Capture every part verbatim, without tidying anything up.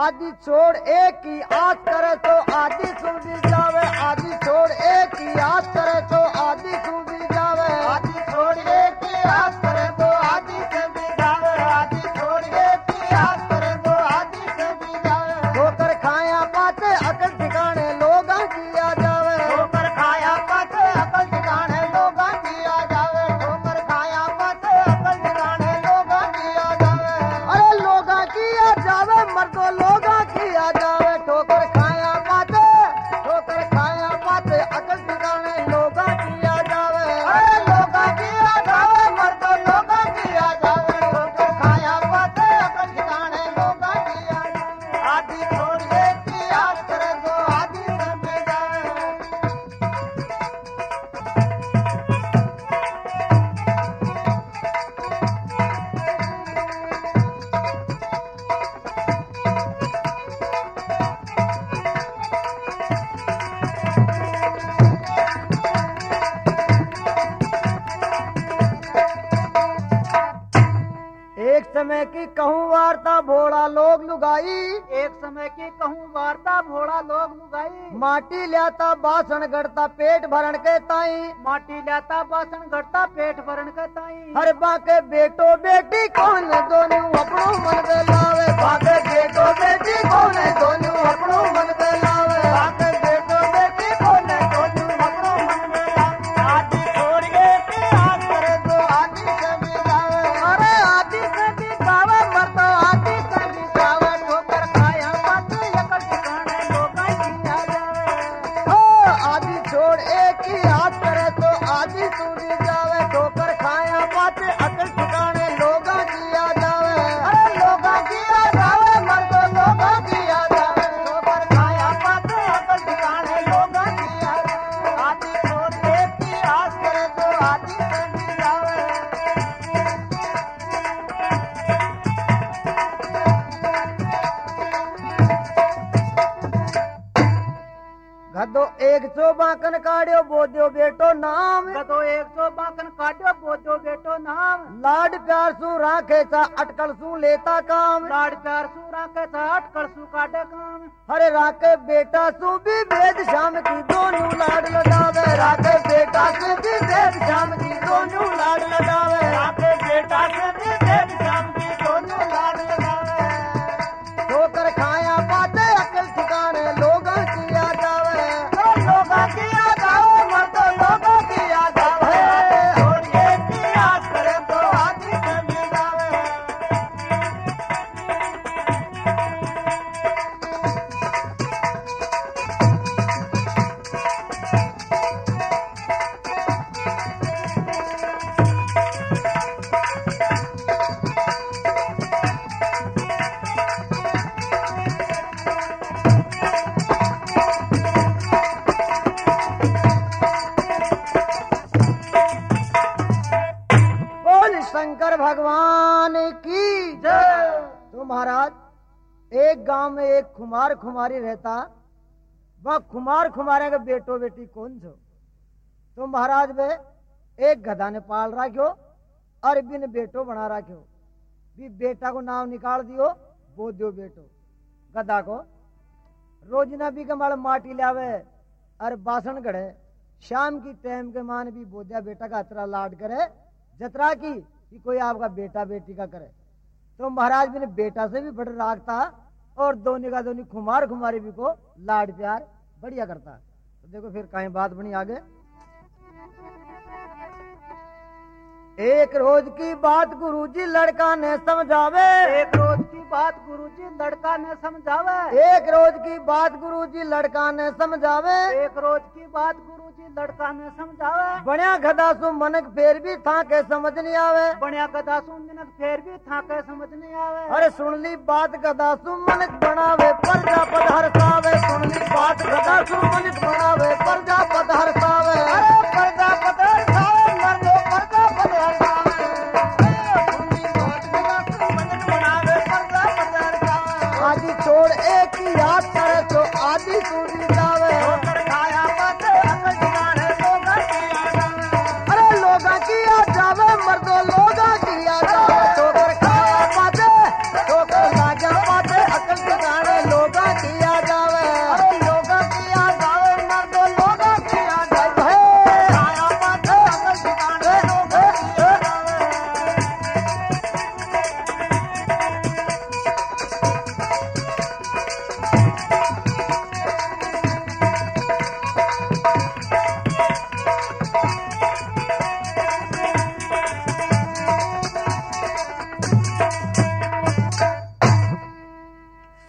आदि छोड़ एक की आस करे तो आदि सूझी जावे, आदि छोड़ एक की आस करे तो आदि सूझी जावे, आदि छोड़ एक की आस करे तो आदि सूझी जावे, आदि छोड़ एक की आस करे तो आदि सूझी जावे। ठोकर खाया पाते अकल ठिकाने लोगा किया जावे, ठोकर खाया पाते अकल ठिकाने लोगा किया जावे, ठोकर खाया पाते अकल ठिकाने लोगा किया जावे। अरे लोगा किया जावे मर्दो लोगा किया जावे, ठोकर खाया पाते ठोकर खाया पाते अकल ठिकाने लोगा किया जावे, अरे लोगा किया जावे मर्दो लोगा किया जावे, ठोकर खाया पाते अकल ठिकाने लोगा किया जावे। आदि छोड़ एक की आस करे तो आदि सूझी जावे। एक समय की कहूँ वार्ता भोड़ा लोग लुगाई, एक समय की कहूँ वार्ता भोड़ा लोग लुगाई, माटी ल्याता बासन गढ़ता पेट भरण के ताई, माटी लाता बासन गढ़ता पेट भरण के ताई। हर बाके बेटो बेटी कौन दोनों अपनो मन दे लावे, बाके बेटो बेटी कौन दोनों अपनो मन दे लावे, बाके बेटो बेटी कौन दोनों अपनो मन में लावे। आदि छोड़ एक की आस करे तो आदि सूझी जावे, अरे आदि से भी गावे मर्दो आदि से भी गावे, ठोकर खाया पाते अकल ठिकाने लोगा किया जावे। ओ आदि छोड़ एक की आस करे तो आदि सूझी जावे, ठोकर खाया पाते अकल ठिकाने लोगा किया जावे, अरे लोगा किया जावे मर्दो लोगा किया जावे, ठोकर खाया पाते अकल ठिकाने लोगा किया जावे। आदि छोड़ एक की आस करे तो आदि सूझी जावे। गदो एक सौ बाकन काढ़ियो बोध्यो बेटो नाम, गदो एक सौ बाकन काट्यो बोधो बेटो नाम, लाड प्यार सू राखे सा अटकल सू लेता काम, लाड प्यार सू राखे साठ कड़सू काटे काम। हरे राखे बेटा सू भी भेद शाम की दोनों लाड लगावे, राखे बेटा से भी भेद शाम की दोनों लाड लगावे, राखे बेटा से भी भेद शाम की दोनों लाड लगावे। ठोकर खाया पाते अकल ठिकाने लोगा किया जावे, लोगा किया जावे मर्दो लोगा किया जावे, छोड़ एक की आस करे तो आदि सूझी जावे। बोल शंकर भगवान की जय। तो महाराज एक गांव में एक खुमार खुमारी रहता, वह खुमार खुमारे के बेटो बेटी कौन छो। तो महाराज वे एक गधा ने पाल राख्यो और बिन बेटो बना राख्यो, भी बेटा को नाम निकाल दियो बोध्यो बेटो। गधा को रोजना भी कमाल माटी लावे और बासन गढ़े, शाम की टाइम के मान भी बोध्या बेटा का अतरा लाड करे जतरा की कि कोई आपका बेटा बेटी का करे। तो महाराज भी ने बेटा से भी बड़ रागता और दोनों का दोनों खुमार खुमारी भी को लाड प्यार बढ़िया करता। तो देखो फिर कहीं बात बनी आगे। एक रोज की बात गुरुजी लड़का ने समझावे, एक रोज की बात गुरुजी लड़का ने समझावे, एक रोज की बात गुरुजी लड़का ने समझावे, एक रोज की बात गुरुजी लड़का ने समझावे। बढ़िया गधा सु मनक फेर भी था के समझ नहीं आवे, बढ़िया गधा सु मनक फेर भी था के समझ नहीं आवे। अरे सुन ली बात गधा सु मनक बनावे प्रजापद हरसावे, सुन ली बात गधा सु मनक बनावे प्रजापद हरसावे, अरे प्रजापद हरसावे मर्दो प्रजापद हरसावे, सुन ली बात गधा सु मनक बनावे प्रजापद हरसावे। आदि छोड़ एक ही याद करे तो आदि सूझी जावे, ठोकर खाया पाते अकल ठिकाने लोगा किया जावे। अरे लोगा किया जावे मर्दो लोगा किया जावे, ठोकर खाया पाते ठोकर लागा पाते अकल ठिकाने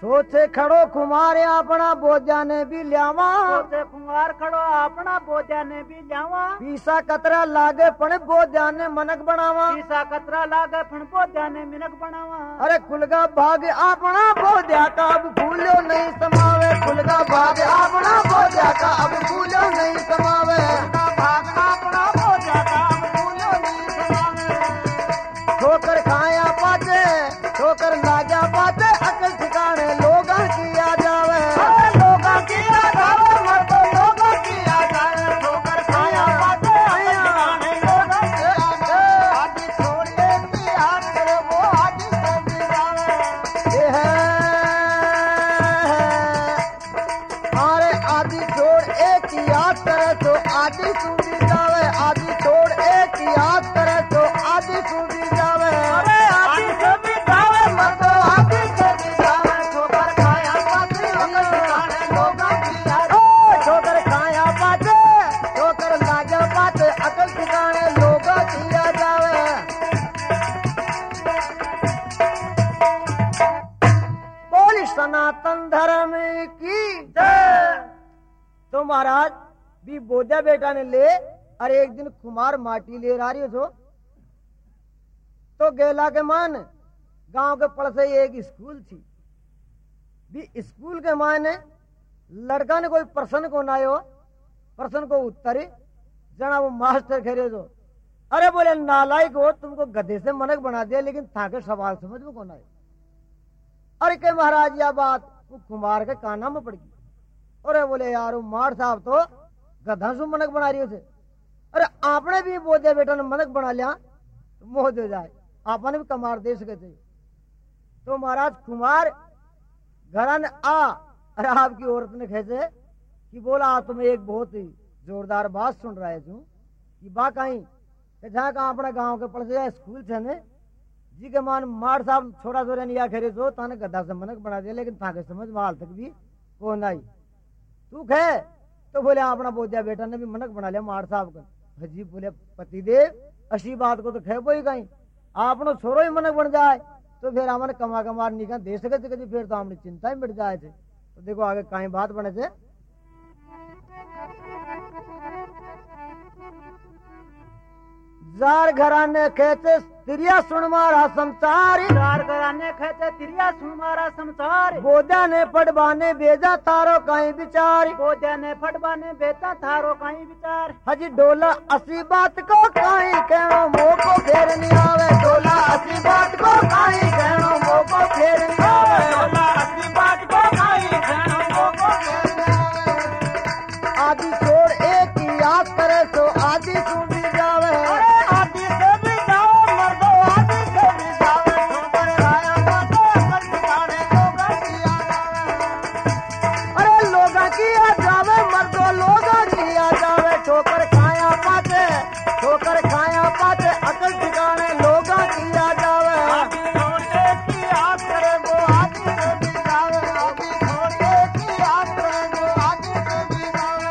सोचे खड़ो कुमार अपना बोझा ने भी ल्यावा सोचे कुमार खड़ो अपना बोझा ने भी जावा पीसा कतरा लागे पण बोझा ने मनक बनावा पीसा कतरा लागे फण बोझा ने मिनक बनावा अरे खुलगा भाग अपना बोझा का अब भूलो नहीं समावे खुलगा भाग अपना बोझा का अब भूलो नहीं समावे भाग अपना बोझा का अब भूलो नहीं समावे ठोकर खाया पाते ठोकर लाजा पाते अकल ठिकाने लोगा किया जावे लोगा किया जावे मर्दो लोगा किया जावे ठोकर खाया पाते ठिकाने लोगा किया जावे आदि छोड़े की हाथ करे वो आदि से भी जावे ये है अरे आदि छोड़ एक ही याद करे तो आदि सूझी जावे आदि छोड़ एक ही याद करे तो आदि सूझी जावे अरे आदि से भी जावे मर्दो आदि से भी जावे ठोकर खाया पाते अकल ठिकाने लोगा किया ओ ठोकर खाया पाते ठोकर लाजा पाते अकल ठिकाने लोगा किया जावे बोली सनातन धर्म की जय। तो महाराज भी बोझा बेटा ने ले अरे एक दिन कुमार माटी ले रहा रही हो तो गेला के मान गांव के पड़ से एक स्कूल थी भी स्कूल के माने लड़का ने कोई प्रश्न को ना आयो प्रश्न को उत्तरी जना वो मास्टर खेरे दो अरे बोले नालायक हो तुमको गधे से मनक बना दिया लेकिन थाके सवाल समझ में कौन आए अरे के महाराज यह बात वो कुमार के काना में पड़ गई अरे बोले यार मार साहब तो गधा से मनक बना रही थे अरे आपने भी बोझे बेटा ने मनक बना लिया तो मोह दे जाए आपने भी कमार दे सके थे तो महाराज कुमार घर ने आ अरे आपकी औरत ने कैसे कि बोला तुम एक बहुत ही जोरदार बात सुन रहे थे कि बा कहीं जहाँ कहा अपना गांव के पड़ से स्कूल थे ने जी के मान मार साहब छोड़ा छोरा नहीं खेरे तो ताने गद्दा से मनक बना दिया लेकिन ताके समझ में हाल तक भी कौन आई तू खे तो बोले अपना बोझा बेटा ने भी मनक बना लिया मार साहब का जी बोले पति देव असी बात को तो खे बोई कहीं आपनो छोरो ही मनक बन जाए तो फिर हमने कमा कमार निकल दे सके थे फिर तो हमने चिंता ही मिट जाए थे तो देखो आगे कहीं बात बने थे जार घराने कहते तिरिया सुन मारा संसारी चार घराने कहते तिरिया सुन मारा संसार बोझा ने पड़वाने बेजा तारो कहीं बिचारी बोझा ने फटवाने बेटा थारो कहीं विचार हजी डोला असी बात को कहीं कहनो मोको फेर नहीं आवे डोला असी बात को कहीं कहनो मोको फेर नहीं आवे डोला असली बात को कहीं कहनो मोको फेर नहीं आवे आदि छोड़ एक ही याद करे तो आदि सूझी जावे अरे आदि से भी जाओ मर्दो आदि से भी जावे ठोकर खाया पाते अकल ठिकाने लोगा किया जावे अरे लोगा किया जावे मर्दो लोगा किया जावे ठोकर खाया पाते ठोकर खाया पाते अकल ठिकाने लोगा किया जावे आदि छोड़े की याद करे वो आदि से भी जावे आदि छोड़े की याद करे वो आदि से भी जावे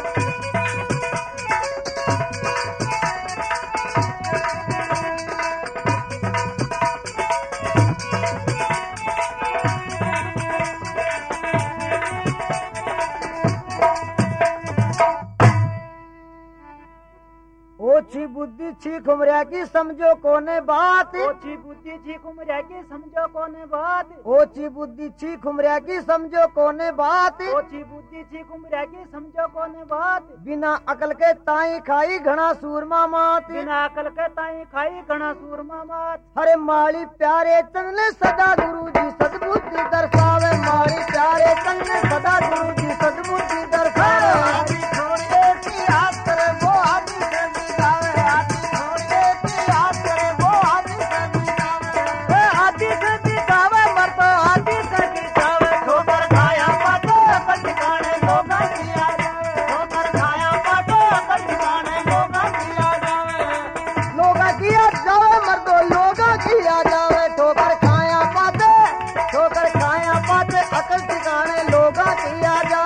ओछी बुद्धि छी खुमरिया की समझो कोने बात ओछी बुद्धि छी कुमरिया की समझो कोने बात ओछी बुद्धि छी खुमरिया की समझो कोने बात ओछी बुद्धि छी कुमरिया की समझो कोने बात बिना अकल के ताई खाई घना सूरमा मात बिना अकल के ताई खाई घना सूरमा मात हरे माली प्यारे चंद ने सदा गुरु जी सदबुद्धि दर्शावे माली प्यारे चंद ने सदा गुरु जी सदबुद्धि दर्शावे आदि छोड़े की याद करे वो आदि से भी जावे आदि छोड़े की याद करे वो आदि से भी जावे आदि से भी जावे मरतो आदि से भी जावे ठोकर खाया पाते अकल ठिकाने लोगा किया जावे ठोकर खाया पाते अकल ठिकाने लोगा किया जावे लोगा किया जावे मरतो लोगा किया जावे ठोकर खाया पाते ठोकर खाया पाते अकल ठिकाने लोगा किया जावे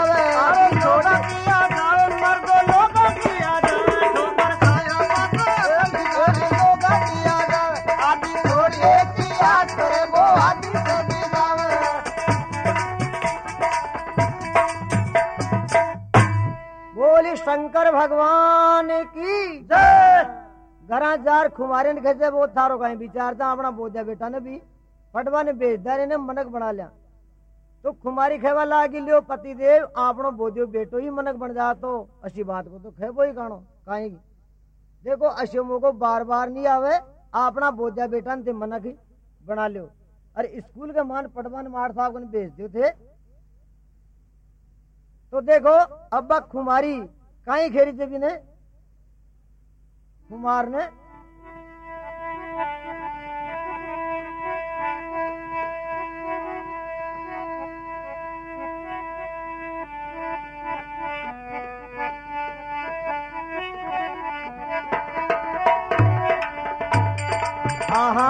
शंकर भगवान की जय। घरा जार खुमारे ने खेचे वो थारो कहीं विचारता अपना बोझा बेटा ने भी फटवा ने बेच दिया ने मनक बना लिया तो खुमारी खेवा लागी लियो पति देव आपनो बोझो बेटो ही मनक बन जा तो अच्छी बात को तो खेबो ही कानो कहीं देखो अशोमो को बार बार नहीं आवे अपना बोझा बेटा ने मनक ही बना लियो। अरे स्कूल के मान पटवान मार साहब ने भेज दिए थे तो देखो अब्बा खुमारी कहीं खेरी जबी ने कुमार ने आहा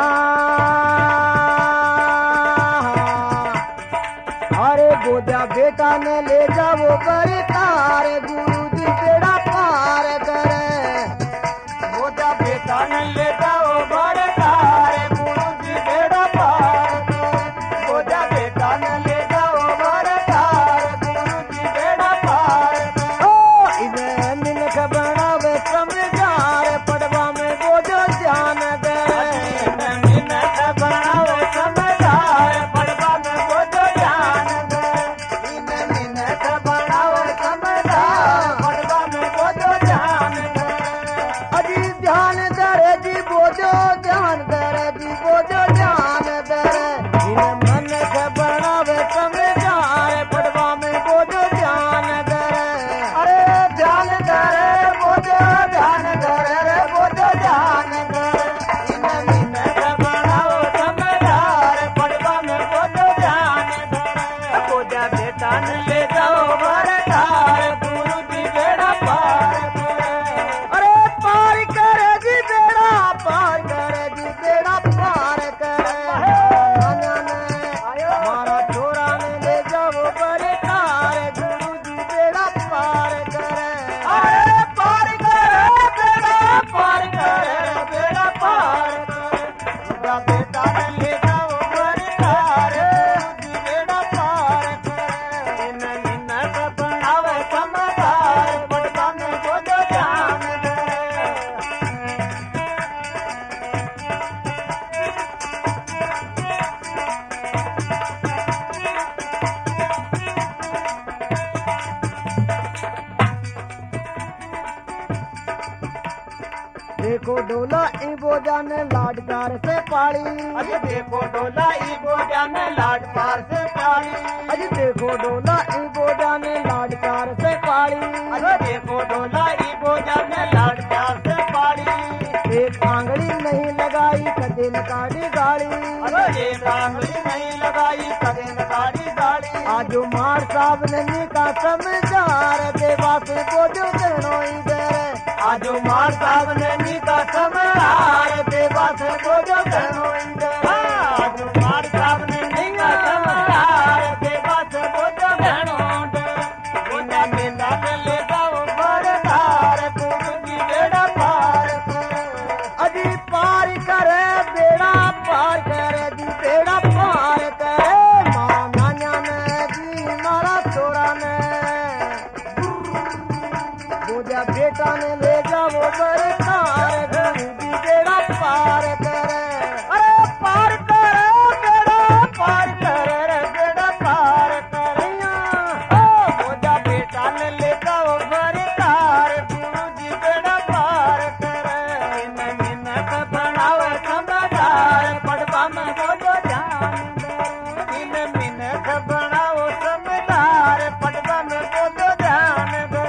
अरे बोझा बेटा ने ले जाओ पर तार गुरु जी बेड़ा पार करे बोझा बेटा ने ले जाओ पर तार गुरु जी बेड़ा पार बोझा बेटा ने ले जाओ पर तार गुरु जी बेड़ा पार ओ इन्हें मिनख बनावे समझार पड़वा में बोझो ध्यान दे मिनख बनावे समझार पड़वा में बोझो ध्यान दे इन्हें मिनख बनावे समझार पड़वा में बोझो ध्यान दे अजी ध्यान दरे जी बोझो ध्यान दरे जी बोझो ध्यान दरे इन्हें मनख बनावे समझार पड़वा में बोझो ध्यान दरे अरे ध्यान दरे बोझो ध्यान दरे रे बोझो ध्यान दरे इन्हें मिनख बनावे समझार पड़वा में बोझो ध्यान दरे बोझा बेटा ने ले जाओ भरतार गुरु जी बेड़ा पार करे अरे पार करे जी बेड़ा पार करे जी बेड़ा पार करे मारा छोरा ने ले जाओ भरतार गुरु जी बेड़ा पार करे अरे पार करे बेड़ा पार करे बेड़ा पार करे बोझा बेटा ने ले जाओ भरतार गुरु जी बेड़ा पार करे इन्हें मिनख बनावे समझार पड़वा में बोझो ध्यान दे देखो डोला ई बोझा ने लाडकार से पाली अजी देखो डोला ई बोझा ने लाडकार से पाली अजी देखो डोला ई बोझा ने लाडकार से पाली अजी देखो डोला ई बोझा ने लाडकार से पाली एक आंगली नहीं लगाई कदे न काटी गाड़ी अरे एक आंगली नहीं लगाई कदे न काटी गाड़ी आज मार साहब ने निका समझार देवा से बोझो कहनो इधर आज मार साहब ने निका समझार देवा से बोझो कहनो इधर आज मार साहब ने निका समझार देवा से बोझो कहनो इधर बिना के ले जाओ भरतार गुरु जी बेड़ा पार अजी पार करे बेड़ा पार करे जी बेड़ा पार करे माँ नान्या ने जी मारा छोरा ने बोझा बेटा ने ले जाओ भरतार गुरु जी बेड़ा पार करे अरे पार करे बेड़ा पार करे रे बेड़ा पार करे ओ बोझा बेटा ने ले जाओ भरतार गुरु जी बेड़ा पार करे इन्हें मिनख बनावे समझार पड़वा में बोझो ध्यान दे इन्हें मिनख बनाओ समझार पड़वा में बोझो ध्यान दे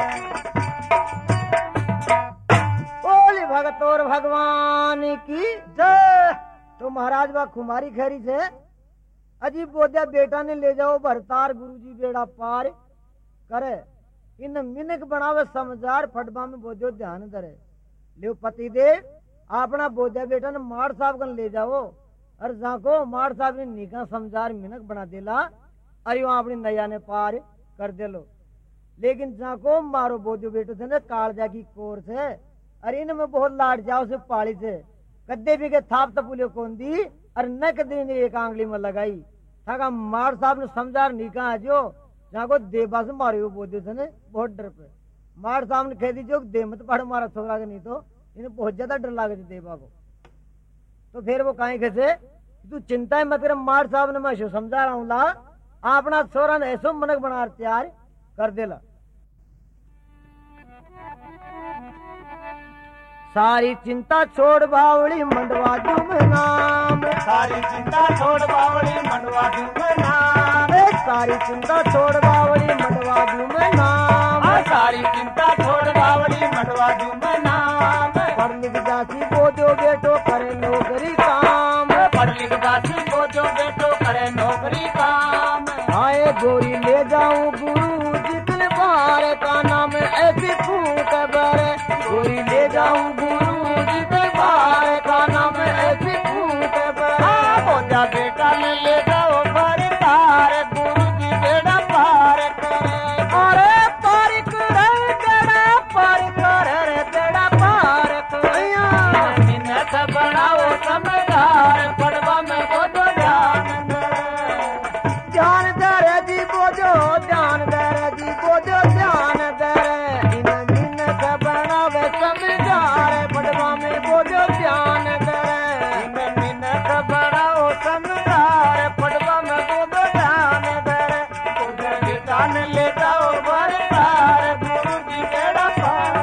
बोली भगत और भगवान की जय। तो महाराज बा खुमारी खैरी से अजी बोझा बेटा ने ले जाओ भरतार गुरु जी बेड़ा पार करे इन मिनक बनावे समझार फटबा में बोझो ध्यान धरे लियो पति देव अपना बोझा बेटा ने मार साहब कन ले जाओ और जाको मार साहब ने निका समझार मिनक बना देला अरे वहां अपनी नैया ने पार कर दे लो लेकिन जाको मारो बोझो बेटो थे ना कालजा की कोर से अरे इनमें बहुत लाड जाओ से पाली से कद्दे भी के थाप तपुलियो कौन दी और न कद्दे ने एक आंगली में लगाई था मार साहब ने समझार निका जो जाको देवा से मारे बोझो थे ने बहुत डर पे मार साहब ने कह दीजिए दे मत पढ़ मारा छोरा के, नहीं तो इन्हें बहुत ज्यादा डर लागे देवा को। तो फिर वो कहीं कैसे तू चिंता ही मत कर, मार साहब ने मैं समझा रहा हूँ ला अपना छोरा ने ऐसो मनक बना तैयार कर देला। सारी चिंता छोड़ बावड़ी मंडवा दूं मैं नाम, सारी चिंता छोड़ बावड़ी मंडवा दूं मैं नाम, सारी चिंता छोड़ बावड़ी मंडवा दूं मैं नाम, सारी चिंता छोड़ बावड़ी मंडवा दूं मैं नाम। पढ़ लिख जाती वो जो बेटो करे नौकरी काम, पढ़ लिख जाती वो जो बेटो करे नौकरी काम। आए गोरी ले जाऊं गुरु जितने बार का नाम ऐसी फूट बरे, गोरी ले जाऊं गुरु जितने बार का नाम ऐसी फूट बरे। बोझा बेटा ने ले जाओ पर तार, गुरु जी बेड़ा पार करे। अरे पार करे बेड़ा पार करे रे बेड़ा पार करिया। मिन्नत बनाओ समझदार, पढ़वा में वो तो ध्यान दे। ध्यान दे रे जी बोझो, ध्यान दे रे जी बोझो, ध्यान दे रे। इन मिन्नत बनावे समझदार, पढ़वा में बोझो ध्यान दे रे। इन मिन्नत बनाओ समझदार, पढ़वा में वो तो ध्यान दे। बोझा बेटा ने ले जाओ पर तार, गुरु जी बेड़ा पार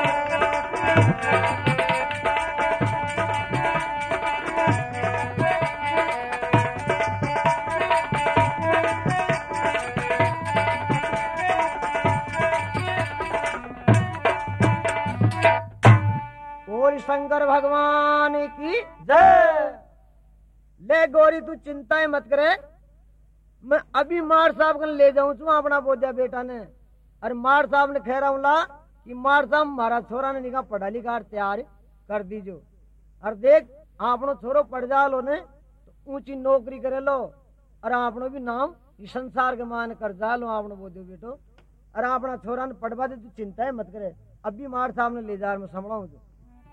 और शंकर भगवान की जय। ले गोरी तू चिंता ही मत करे, मैं अभी मार साहब को ले जाऊं तू अपना बोझा बेटा ने। अरे मार साहब ने कह रहा हूँ ला कि मार साहब हमारा छोरा ने निकाह पढ़ा लिखा तैयार कर दीजो। और देख आपनो छोरो पढ़ जा लो ने तो ऊंची नौकरी करे लो, और आपनो भी नाम इस संसार के मान कर जा लो आपनो बोझो बेटो। और अपना छोरा ने पढ़वा दे, तू चिंता ही मत करे। अभी मार साहब ने ले जा मैं संभळाऊं तो।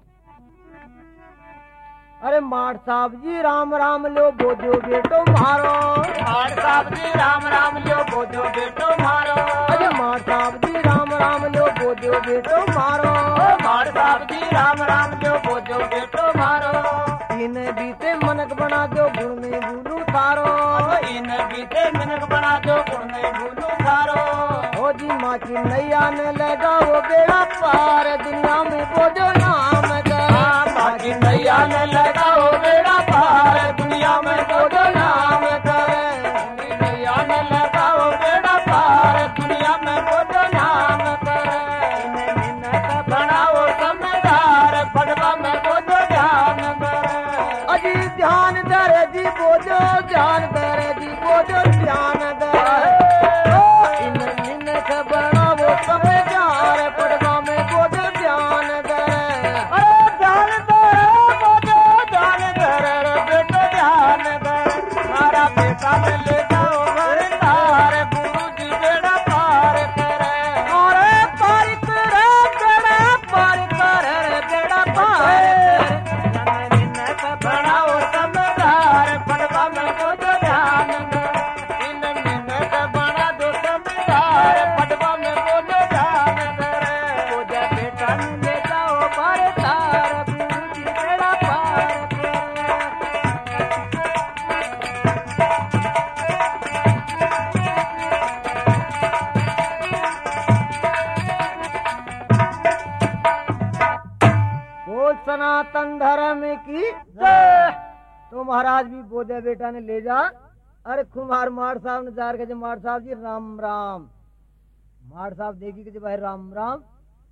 अरे मार साहब जी राम राम लो बोझो बेटो मारो, मार साहब जी राम राम लो बोझो बेटो मारो। अरे मार साहब जी राम राम लो बोझो बेटो मारो, मार साहब जी राम राम लो बोझो बेटो मारो। इन बीते मनक बना दो गुण में भूलू थारो, इन बीते मनक बना दो गुण में भूलू थारो। ओ जी माँ की नैया ने लगा वो बेड़ा पार, दुनिया में बोझो नाम का माँ की नैया ने लगाओ बेड़ा पार, दुनिया में बोझो नाम करे। नैया ने लगाओ बेड़ा पार, दुनिया में बोझो नाम करे। मिन्नत बनाओ समझदार, पढ़वा में बोझो ध्यान करे। अजी ध्यान दे जी बोझो, ध्यान दे जी बोझो, ध्यान दे। इन मिन्नत बनाओ समझदार, पढ़वा में बोझो ध्यान दे। ध्यान दे बोझो ध्यान दे बेटो ध्यान दे। मारा बेटा ने ले जाओ घर तार, गुरु जी बेड़ा पार करे। अरे पार करे बेड़ा पार करे बेड़ा पार। मिन्नत बनाओ समझदार, पढ़वा में बोझो ध्यान दे। इन मिन्नत बना दो समझदार, पढ़वा में बोझो ध्यान दे। बोझा बेटा ने ले जाओ पार तार, गुरु जी बेड़ा पार करे। बोल सनातन धर्म की जय। तो महाराज भी बोझा बेटा ने ले जा। अरे कुमार मार साहब ने जार के मार साहब जी राम राम। मार साहब देखी के भाई राम राम,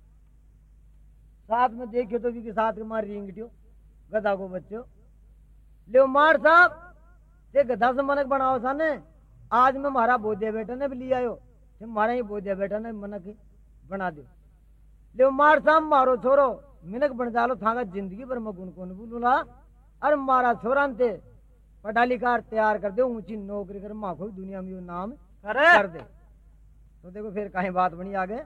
साथ में देखियो तो भी के साथ के मार रिंगटियो गधा को बच्चो ले मार साहब ते गधा से मनक बनाओ साने। आज में मारा बोझा बेटा ने भी लिया आयो, मारा ही बोझा बेटा ने मनक बना दो। ले मार साहब मारो छोरो मिनक बन जालो थागा जिंदगी भर मैं गुण कौन बोलूला। अरे मारा छोरा ते पढ़ा लिखा तैयार कर दे, ऊंची नौकरी कर, माँ को दुनिया में नाम कर दे। तो देखो फिर कहीं बात बनी आगे।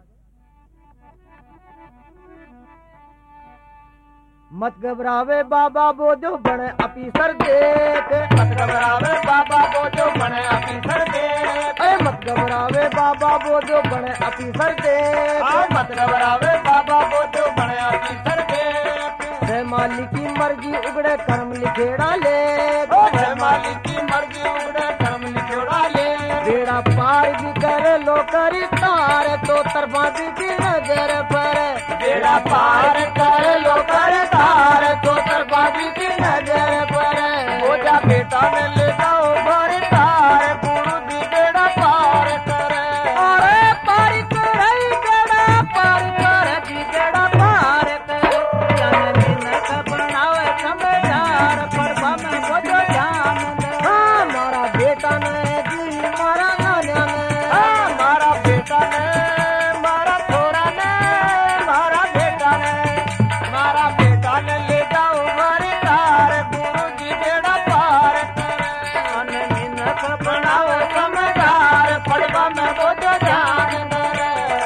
मत घबरावे बाबा बोझो बने अफीसर देख, मत घबरावे बाबा बोझो बने अफीसर देख। अरे मत घबरावे बाबा बाबा वो जो बड़े अफीसर थे मतलब रावे बाबा वो जो बड़े अफीसर थे जय मालिक की मर्जी उगड़े कर्म लिखेड़ा ले जय मालिक की मर्जी उगड़े कर्म लिखेड़ा ले बेड़ा पार भी कर लो करी तार तो तरफा भी की नजर पर बेड़ा पार कर लो कर तार तो तरफा भी की नजर पर हो जा बेटा ने ले जाओ भर तार गुरु जी बेड़ा पार कर अरे पार कर बेड़ा पार कर जी बेड़ा पार कर जननी न बनावे समझदार पर में वो जो ध्यान हाँ मारा बेटा ने जी मारा नाना ने हाँ मारा बेटा ने मारा थोड़ा ने मारा बेटा ने मारा बेटा ने ले जाओ भर तार गुरु जी बेड़ा पार कर जननी न बनावे समझदार पड़वा में वो जो ध्यान कर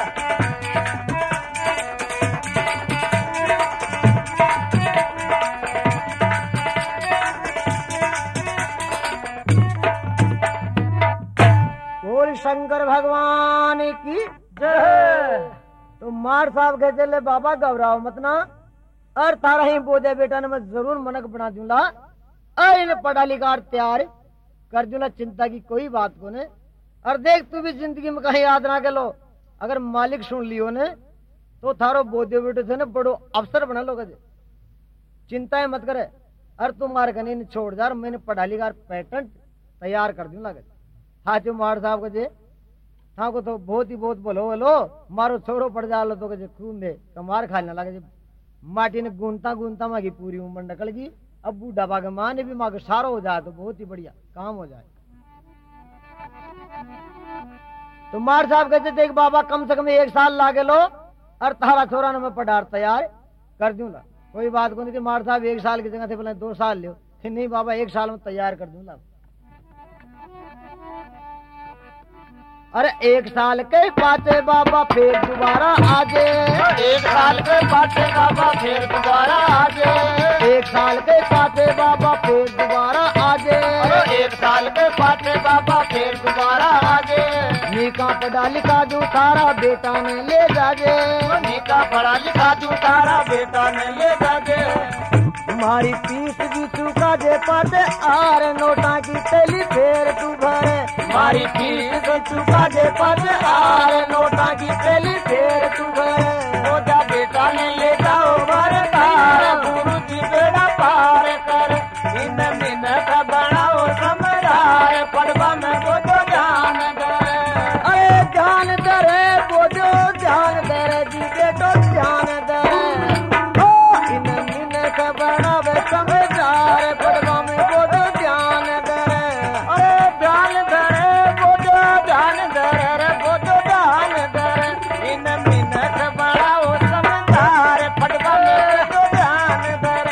बोल शंकर भगवान की जय। तो मार साहब कहते ले बाबा घबराओ मत ना और तारा ही बोझे बेटा ने मैं जरूर मनक बना दूंगा और इन्हें पढ़ा लिखा तैयार कर दूंगा चिंता की कोई बात को ने और देख तू भी जिंदगी में कहीं याद ना के लो अगर मालिक सुन लियो ने तो थारो बोझे बेटे थे ना बड़ो अफसर बना लोगे चिंता मत करे और तुम मार कनी छोड़ जा मैंने पढ़ा लिखा पैटर्न तैयार कर दूंगा था जो मार साहब के जे था को तो बहुत ही बहुत बोलो बोलो मारो छोरो पड़ जा लो तो के खून दे कमार खाने लगे माटी ने गूंता गूंता माँ की पूरी उम्र निकल गई अब बूढ़ा बाग माँ ने भी माँ को सारो हो जाए तो बहुत ही बढ़िया काम हो जाए तो मार साहब कहते देख बाबा कम से कम एक साल लागे लो और तारा छोरा ने मैं पढ़ार तैयार कर दूंगा कोई बात को नहीं कि मार साहब एक साल की जगह थे बोले दो साल लियो फिर नहीं बाबा एक साल में तैयार कर दूंगा अरे एक साल के पाचे बाबा फिर दोबारा आजे एक साल के पाचे बाबा फिर दोबारा आजे एक साल के पाचे बाबा फिर दोबारा आजे एक साल के पाचे बाबा फिर दोबारा आजे निका पढ़ा लिखा जो तारा बेटा ने ले जाजे निका पढ़ा लिखा जो तारा बेटा ने ले जाजे तुम्हारी फीस भी चुका जे पाते आर नोटा की तेली फेर तू भरे हमारी फीस चुका दे पाते आर नोटा की तेली फेर तू भरे हो जा बेटा ने ले जाओ भर तार गुरु जी बेड़ा पार कर इन मिनट बनाओ समझार पड़वा में वो जो ध्यान करे अरे ध्यान करे वो जो ध्यान करे जी बेटो ध्यान करे इन मिनट बनावे समझार पड़वा में वो जो ध्यान करे अरे ध्यान करे वो जो ध्यान करे रे वो जो ध्यान करे इन मिनट बनाओ समझार पड़वा में वो जो ध्यान करे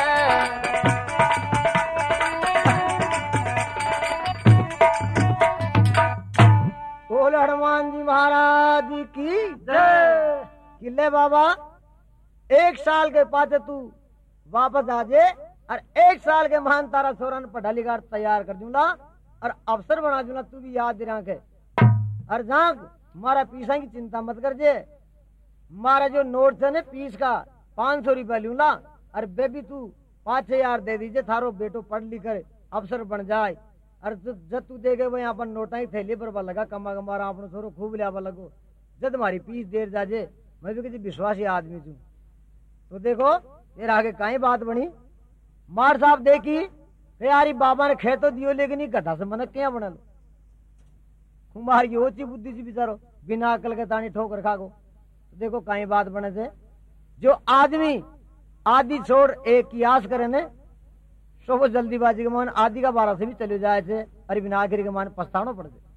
बोल हनुमान जी महाराज की जय। किले बाबा एक साल के पाछे तू वापस आ जे और एक साल के महान तारा सोरन पढ़ा लिखा तैयार कर दूंगा और अफसर बना दूंगा तू भी याद रखे और जहाँ मारा पीसा की चिंता मत कर जे मारा जो नोट है ना पीस का पाँच सौ रुपया लूंगा और बेबी तू पाँच छह हजार दे दीजिए थारो बेटो पढ़ लिख कर अफसर बन जाए और जब तू देखे भाई अपन नोटा ही थैली पर लगा कमा कमारा अपने छोरो खूब लिया लगो जब तुम्हारी पीस देर जाजे मैं भी किसी विश्वासी आदमी छू तो देखो ये आगे कहीं बात बनी मार साहब देखी यारी बाबा ने खेतो दियो लेकिन नहीं गधा से मनक क्या बना लो कुमार की ओची बुद्धि से बिचारो बिना अकल के तानी ठोकर खागो तो देखो कहीं बात बने से जो आदमी आदि छोड़ एक कियास करे ने सो वो जल्दीबाजी के मान आदि का बारह से भी चले जाए थे अरे बिना आखिरी के मान पछतानो पड़ जाए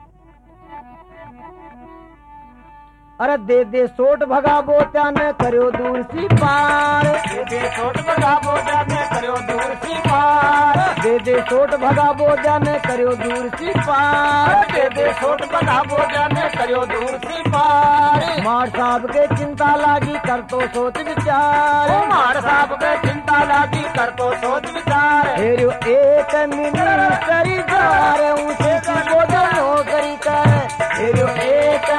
अरे दे दे सोट भगा बोचा ने करो दूर सी पार दे दे सोट भगा बोचा ने करो दूर सी पार दे दे सोट भगा बोचा ने करो दूर सी पार दे दे सोट भगा बोचा ने करो दूर सी पार मार साहब के चिंता लागी कर तो सोच विचार मार साहब के चिंता लागी कर तो सोच विचार हेरो एक मिनट करी जा रे ऊंचे की बोझ नौकरी कर हेरो एक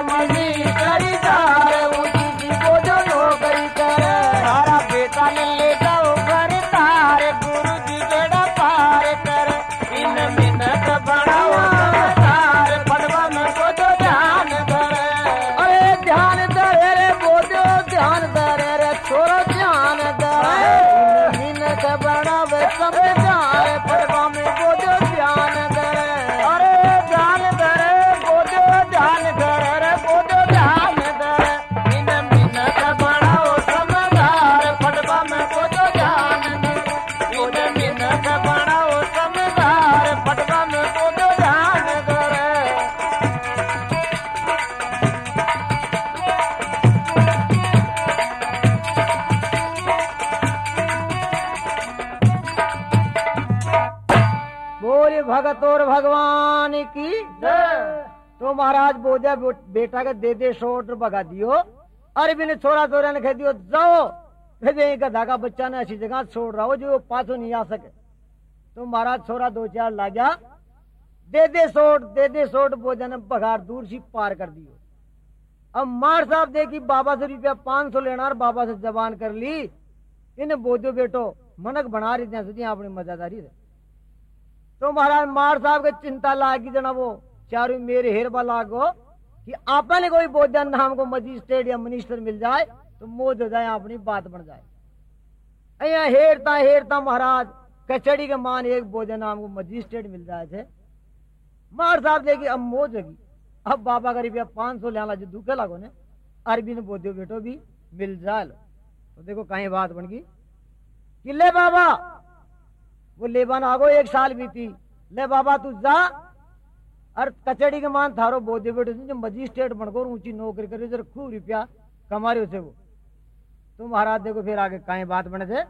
की तो महाराज बोझा बेटा के दे दे शोट भगा दियो। अरे बिन छोरा छोरा ने कह दियो जाओ गधा का बच्चा ने ऐसी जगह छोड़ रहा हो जो पाछो नहीं आ सके। तो महाराज छोरा दो चार ला गया, दे दे सोट दे दे सोट बोझा ने बघार दूर सी पार कर दियो। अब मार साहब देखी बाबा से रुपया पांच सौ लेना और बाबा से जबान कर ली, इन्हें बोझो बेटो मनक बना रही थी अपनी मजादारी से। तो महाराज मार साहब के चिंता लागी जना वो चारू मेरे हेरबा लागो कि आपने कोई बोझा नाम को मजिस्ट्रेट या मिनिस्टर मिल जाए तो मोज हो जाए, अपनी बात बन जाए। अया हेरता हेरता महाराज कचड़ी के मान एक बोझा नाम को मजिस्ट्रेट मिल जाए थे। मार साहब देखी अब मोज होगी, अब बाबा का रुपया पांच सौ लिया जो दुखे लागो ने अरबी ने बोझो बेटो भी मिल जाए। तो देखो कहीं बात बन गई कि ले बाबा वो लेबान आगो एक साल बीती, ले बाबा तू जा और कचड़ी के मान थारो बोझे बेटो जो मजिस्ट्रेट बनकर ऊंची नौकरी करे जरा खूब रुपया कमा रहे उसे वो। तो महाराज देखो फिर आगे कहीं बात बने थे।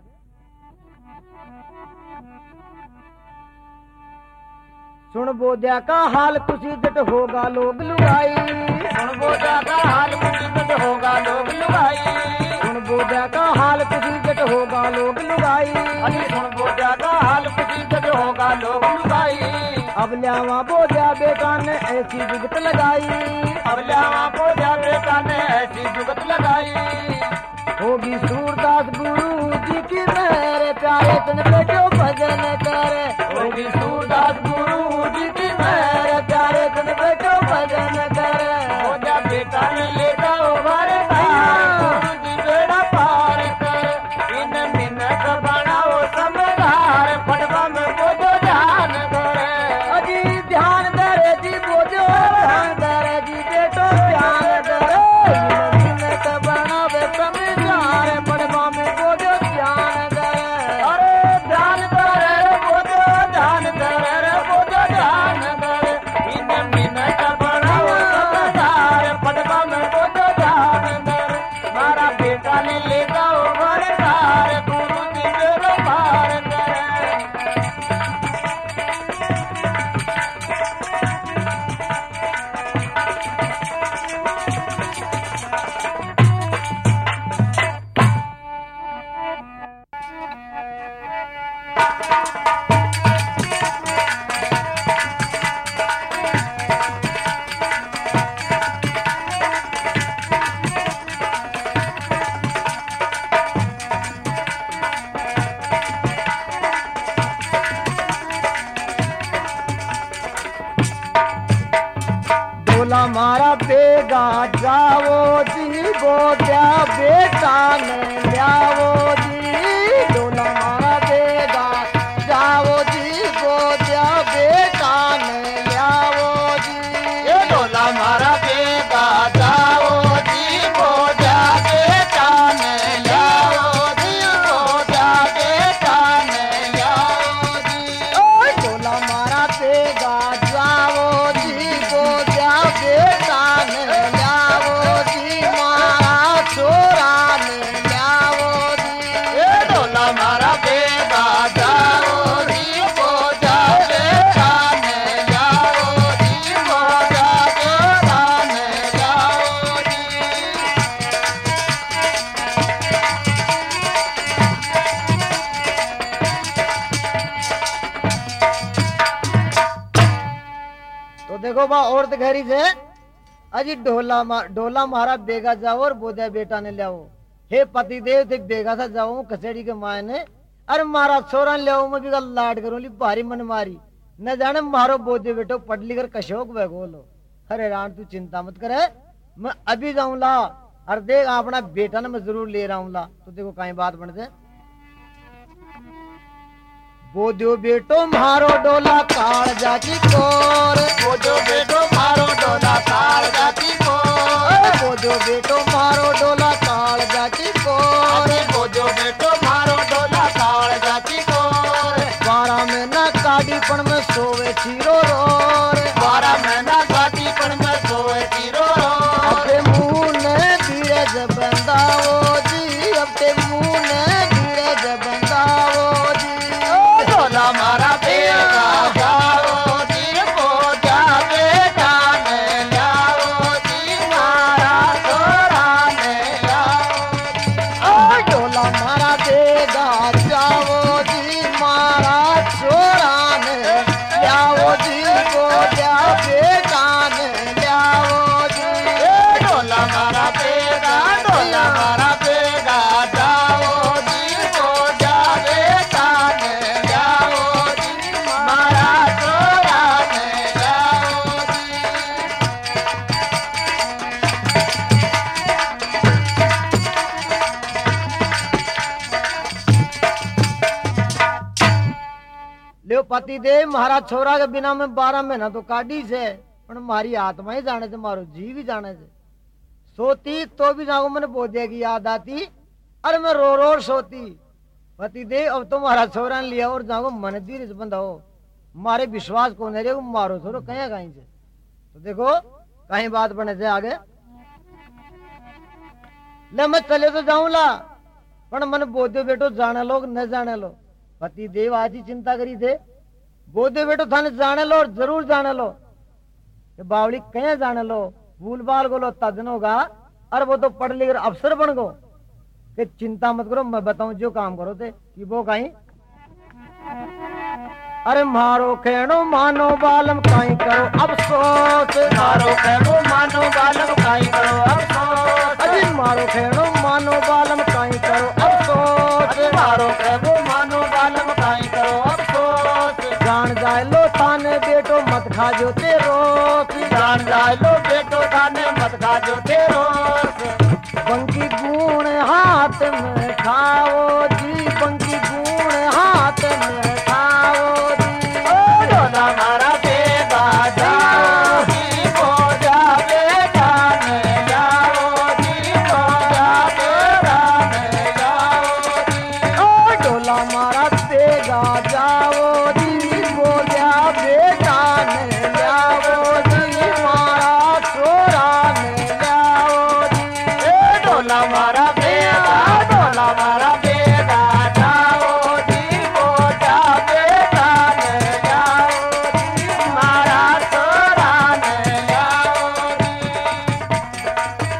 सुन बोझा का हाल खुशी जट होगा लोग लुगाई, सुन बोझा का हाल खुशी जट होगा लोग लुगाई, सुन बोझा का हाल खुशी जट होगा लोग लुगाई, अरे सुन बोझा का हाल खुशी जट होगा लोग लुगाई। अब ल्यावा बोझा बेटा ने ऐसी जुगत लगाई, अब ल्यावा बोझा बेटा ने ऐसी जुगत लगाई। होगी सूरदास गुरु जी की मेरे प्यारे तन बेटो भजन करे, होगी सूरदास गुरु जी की मेरे प्यारे तन बेटो भजन करे। बोझा बेटा ने ले जाओ हमारे गुरु जी बेड़ा पार कर, इन मिनट बनाओ समझदार पटवा में बोझो ध्यान करे। अजी ध्यान करे जी बोझो ध्यान करे जी बेटो ध्यान करे, मिनट बनावे समझदार पटवा में बोझो ध्यान करे। अरे ध्यान करे रे बोझो ध्यान करे रे बोझो ध्यान करे, इन मिनट बनाओ समझदार पटवा में बोझो ध्यान करे। मारा बेटा ने ले जाओ हमारे घर गुरु जी बेड़ा पार करे। डोला मारा बेगा जाओ जी बोझा बेटा ने लियाओ जी, डोला मारा बेगा जाओ जी बोझा बेटा ने लियाओ जी। ये डोला मारा बेगा जाओ जी बोझा बेटा ने लाओ जी, बोझा बेटा ने लाओ जी। ओ डोला मारा बेगा जाओ जी बोझा बेटा ने लियाओ जी, मारा छोरा ने लियाओ जी। ये डोला मारा बेगा जाओ जी बोझा बेटा ने लाओ जी, बोझा बेटा ने लाओ जी। तो देखो बा औरत घरी से अजी ढोला मा, ढोला मारा बेगा जाओ और बोझा बेटा ने लियाओ। हे पति देव थे बेगा सा जाओ कचेड़ी के माए ने, अरे मारा छोरा लियाओ मैं भी लाड करूं ली भारी मन मारी, न जाने मारो बोझे बेटो पढ़ लिख कर कशोक बगोलो। अरे रान तू चिंता मत करे, मैं अभी जाऊं ला और देख अपना बेटा ने मैं जरूर ले रहा हूं ला। तो देखो कहीं बात बनते बोझो बेटो मारो डोला काल जाची कोर, बोझो बेटो मारो डोला काल जाती को, बोझो बेटो मारो डोला काल जाची कोर, अरे बोझो बेटो मारो डोला काल जाती को। बारह महीना काटी पण में सोवे चीरो रोर, बारह महीना काटी पण में सोए तीरो अपने मुंह ने धीरे जब बंदाओ जी, अपने मुंह ने धीरे जब बंदाओ जी। डोला मारा बेगा जाओ जी बोझा पति देव महाराज छोरा के बिना में बारह महीना तो काटी से पर मारी आत्मा ही जाने से मारो जीव ही जाने से सोती तो भी जाऊं मैंने बोधिया की याद आती अरे मैं रो रो सोती पति देव अब तो महाराज छोरा ने लिया और जाऊंगा मन धीरे से बंधा हो मारे विश्वास को नहीं रे मारो छोरो कहीं कहीं से तो देखो कहीं बात बने से आगे ले मैं चले तो जाऊं ला पर मन बोधे बेटो जाने लो न जाने लो पति देव आज ही चिंता करी थे बोधे बेटो थाने जाने लो और जरूर जाने लो बावली कहीं जाने लो भूल बाल को लो तदन होगा अरे वो तो पढ़ लिख अफसर बन गो कि चिंता मत करो मैं बताऊं जो काम करो थे कि वो कहीं अरे मारो खेणो मानो बालम काई करो अफसोस मारो खेणो मानो बालम काई करो अफसोस अजी मारो खेणो मानो बालम काई करो अफसोस मारो खेणो मानो बालम काई करो अफसोस जान जाए लो थाने बेटो मत खा जो तेरो जान जाए लो बेटो थाने मत खा जो तेरो बंकी गुण हाथ में खाओ जी बंकी गुण हाथ में खाओ जी डोला मारा बेगा जाओ जी बोझा बेटा में जाओ जी बोझा बेटा में जाओ जी ओ डोला मारा बेगा जाओ जी बोझा बेटा में जाओ जी मारा छोरा में जाओ जी डोला मारा बेगा डोला मारा बेगा जाओ जी बोझा बेटा में जाओ जी मारा छोरा में जाओ जी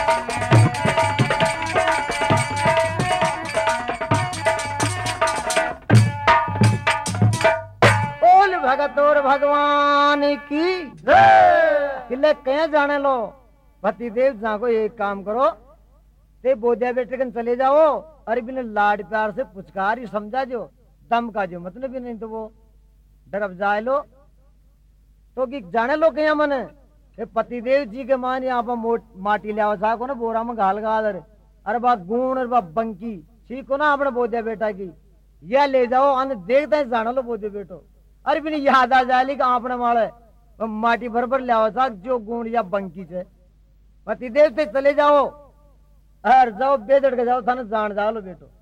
बोल भगत और भगवान की किले कहीं जाने लो पति देव जहाँ को एक काम करो ते बोधिया बेटे कन चले जाओ अरे बिना लाड प्यार से पुचकार ही समझा जो दम का जो मतलब भी नहीं तो वो डरब जाए लो तो कि जाने लो कहीं मन ये पति देव जी के मान यहाँ पर माटी लिया सा को ना बोरा में घाल गाल अरे बा गुण और बा बंकी ठीक हो ना अपने बोधिया बेटा की यह ले जाओ अन देखते हैं जाना लो बोधिया बेटो अरे भी नहीं याद आ जाए कि आपने माले माटी भर भर लिया सा जो गुण या बंकी से पति देव से चले जाओ अर जाओ बेदड़ के जाओ थाने जान जाओ लो बेटो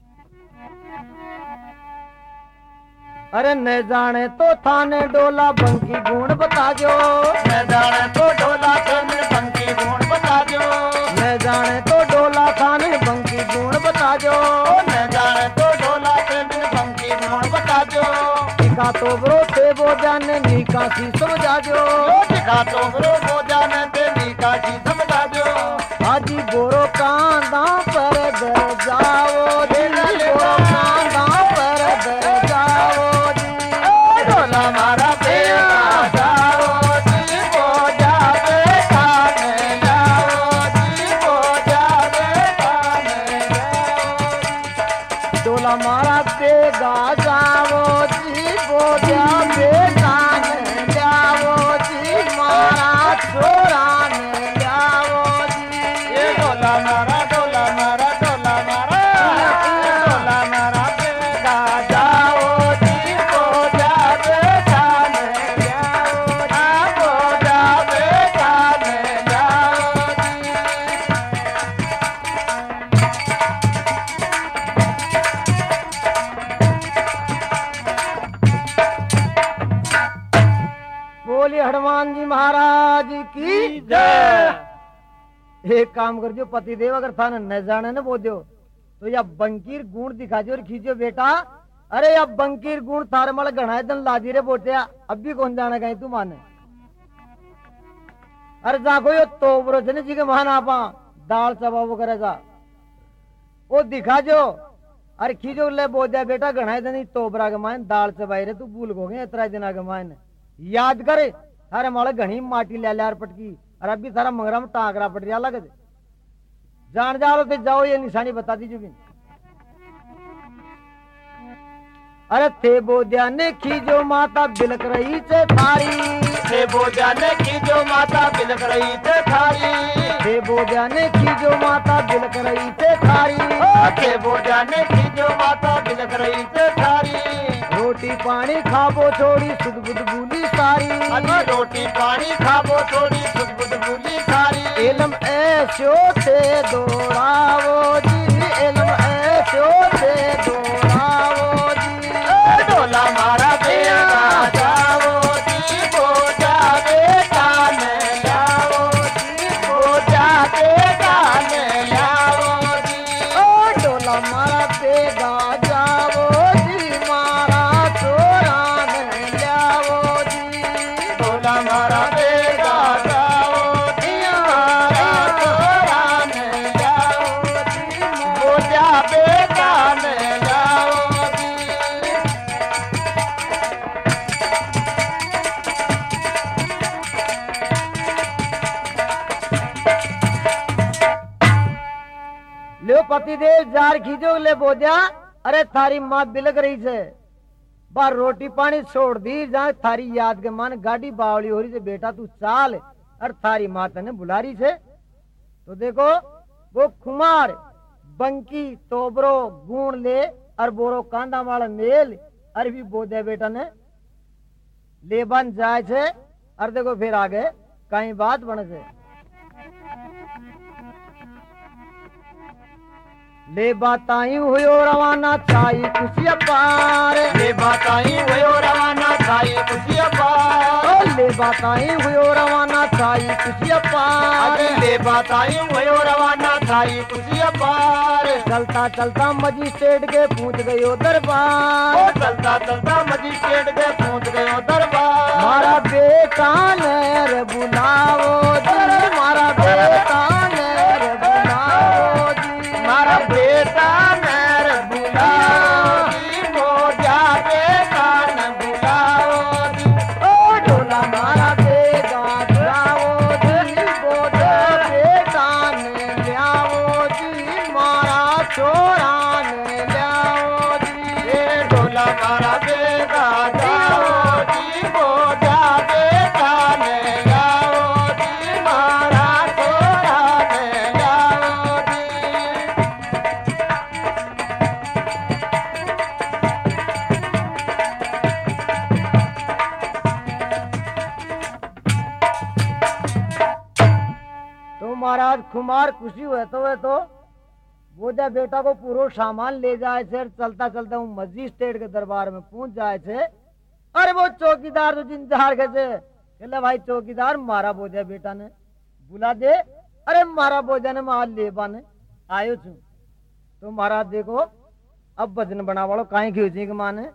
अरे न जाने तो थाने डोला बंकी गुण बता जो न जाने तो डोला थाने बंकी गुण बता जो न जाने तो डोला थाने बंकी गुण बता जो न जाने तो डोला थाने बंकी गुण बता जो टिका तो ब्रो थे वो जाने नीका सी समझा जो टिका तो ब्रो वो जाने ते नीका सी समझा जो आजी गोरो कांदा पर दर जाओ जी गोरो कांदा पर दर जाओ जी डोला मारा बेगा जाओ जी बोझा बेटा में जाओ जी बोझा बेटा में जाओ डोला मारा बेगा जाओ जी बोझा बेटा में जाओ जी मारा छोरा में जाओ जी डोला मारा डोला मारा डोला मारा डोला मारा बेगा जाओ जी बोझा बेटा में जाओ जी बोझा बेटा में जाओ जी बोलिए हनुमान जी महाराज की जय। एक काम कर जो पति देव अगर थाने न जाने न बोल दो तो या बंकीर गुण दिखा जो और खींचो बेटा अरे या बंकीर गुण थारे मल घना दिन लादी रे बोटिया अब भी कौन जाने कहीं तू माने अरे जाको यो तो ब्रोजने जी के महान आपा दाल चबाव करेगा वो दिखा जो अरे खींचो ले बोल दिया बेटा घना दिन तोबरा के मान दाल चबाई रे तू भूल गए इतना दिन के मान याद करे थारे माले घनी माटी ले लिया पटकी और अभी सारा मंगरा में टाकरा पट रहा लगे जान जा लो जाओ ये निशानी बता दीजिए भी अरे थे बोधिया ने खींचो माता बिलक रही थे थारी थे बोझा ने की जो माता बिलक रही थे थारी थे बोधिया ने खींचो माता बिलक रही थे थारी थे बोझा ने की जो माता बिलक रही थे थारी रोटी पानी खाबो छोड़ी सुध बुध भूली सारी अजी रोटी पानी खाबो छोड़ी सुध बुध भूली सारी इलम ऐसो से दोड़ावो जी इलम ऐसो से दोड़ावो जी डोला मारा बेगा जाओ जी बोझा बेटा ने लाओ जी बोझा बेटा ने लाओ जी ओ डोला मारा बेगा जावो जी मारा चोरा ने लावो जी डोला मारा बेगा जाओ जी मारा चोरा ने लाओ जी बोझा बेटा ने लाओ जी लो पतिदेव जार खींचो ले बोझा अरे थारी माँ बिलक रही से बार रोटी पानी छोड़ दी जहाँ थारी याद के मान गाड़ी बावली हो रही से बेटा तू चाल और थारी माँ तने बुला रही से तो देखो वो खुमार बंकी तोबरो गुण ले और बोरो कांदा वाला मेल अरे भी बोझा बेटा ने ले बन जाए छे और देखो फिर आगे कहीं बात बने से ले बताई हुयो रवाना छाई खुशिया पार ले बताई हुयो रवाना छाई खुशिया पार ओ ले बताई हुयो रवाना छाई खुशिया पार अजी ले बताई हुयो रवाना छाई खुशिया पार चलता चलता मजिस्ट्रेट के पूछ गयो दरबार ओ चलता चलता मजिस्ट्रेट के पहुंच गयो दरबार मारा बेटा ने रे बुलाओ जी मारा बेटा ने रे बुलाओ जी मारा बेटा मेरे बुलाओ जी बोझा बेटा न बुलाओ जी ओ डोला मारा बेगा जाओ जी बोझा बेटा ने लियाओ जी मारा चोरा ने लियाओ जी ये डोला मारा बेगा जाओ जी बोझा बेटा ने लाओ जी मारा चोरा ने लाओ जी तो महाराज कुमार खुशी हुए तो वे तो बोझा बेटा को पूरा सामान ले जाए थे चलता चलता हूँ मजिस्ट्रेट के दरबार में पहुंच जाए थे अरे वो चौकीदार तो जिंजार के थे कहले भाई चौकीदार मारा बोझा बेटा ने बुला दे अरे मारा बोझा ने मार ले बाने आयो छू तो महाराज देखो अब भजन बना वालो काहे की के माने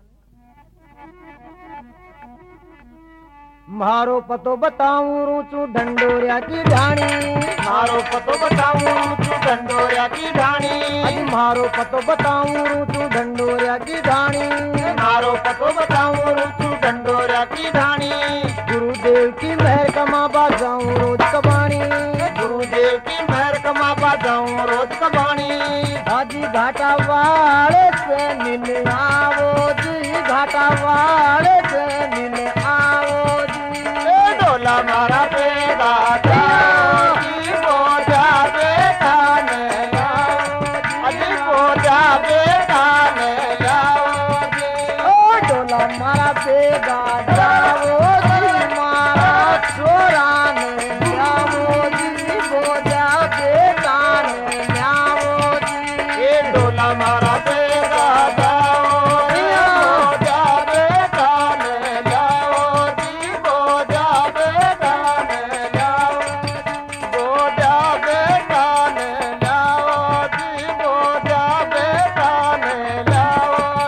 मारो पतो बताऊं रूचू ढंडोरिया की ढाणी मारो पतो बताऊं तू ढंडोरिया की ढाणी अज मारो पतो बताऊं रूचू ढंडोरिया की ढाणी मारो पतो बताऊं तू ढंडोरिया की ढाणी गुरुदेव की मेहर कमा बाजाऊं रोज कबाणी गुरुदेव की मेहर कमा बाजाऊं रोज कबाणी हाजी घाटा वाले से मिल आओ जी घाटा वाले से मिल आओ जी ए डोला मारा बेगा जाओ जी बोझा बेटा ने लाओ अजी बोझा बेटा ने लाओ जी ओ डोला मारा बेगा जाओ जी मारा चोरा ने जाओ जी बोझा बेटा ने जाओ जी ए डोला मारा बेगा जाओ जी बोझा बेटा ने लाओ जी बोझा बेटा ने लाओ बोझा बेटा ने लाओ जी बोझा बेटा ने लाओ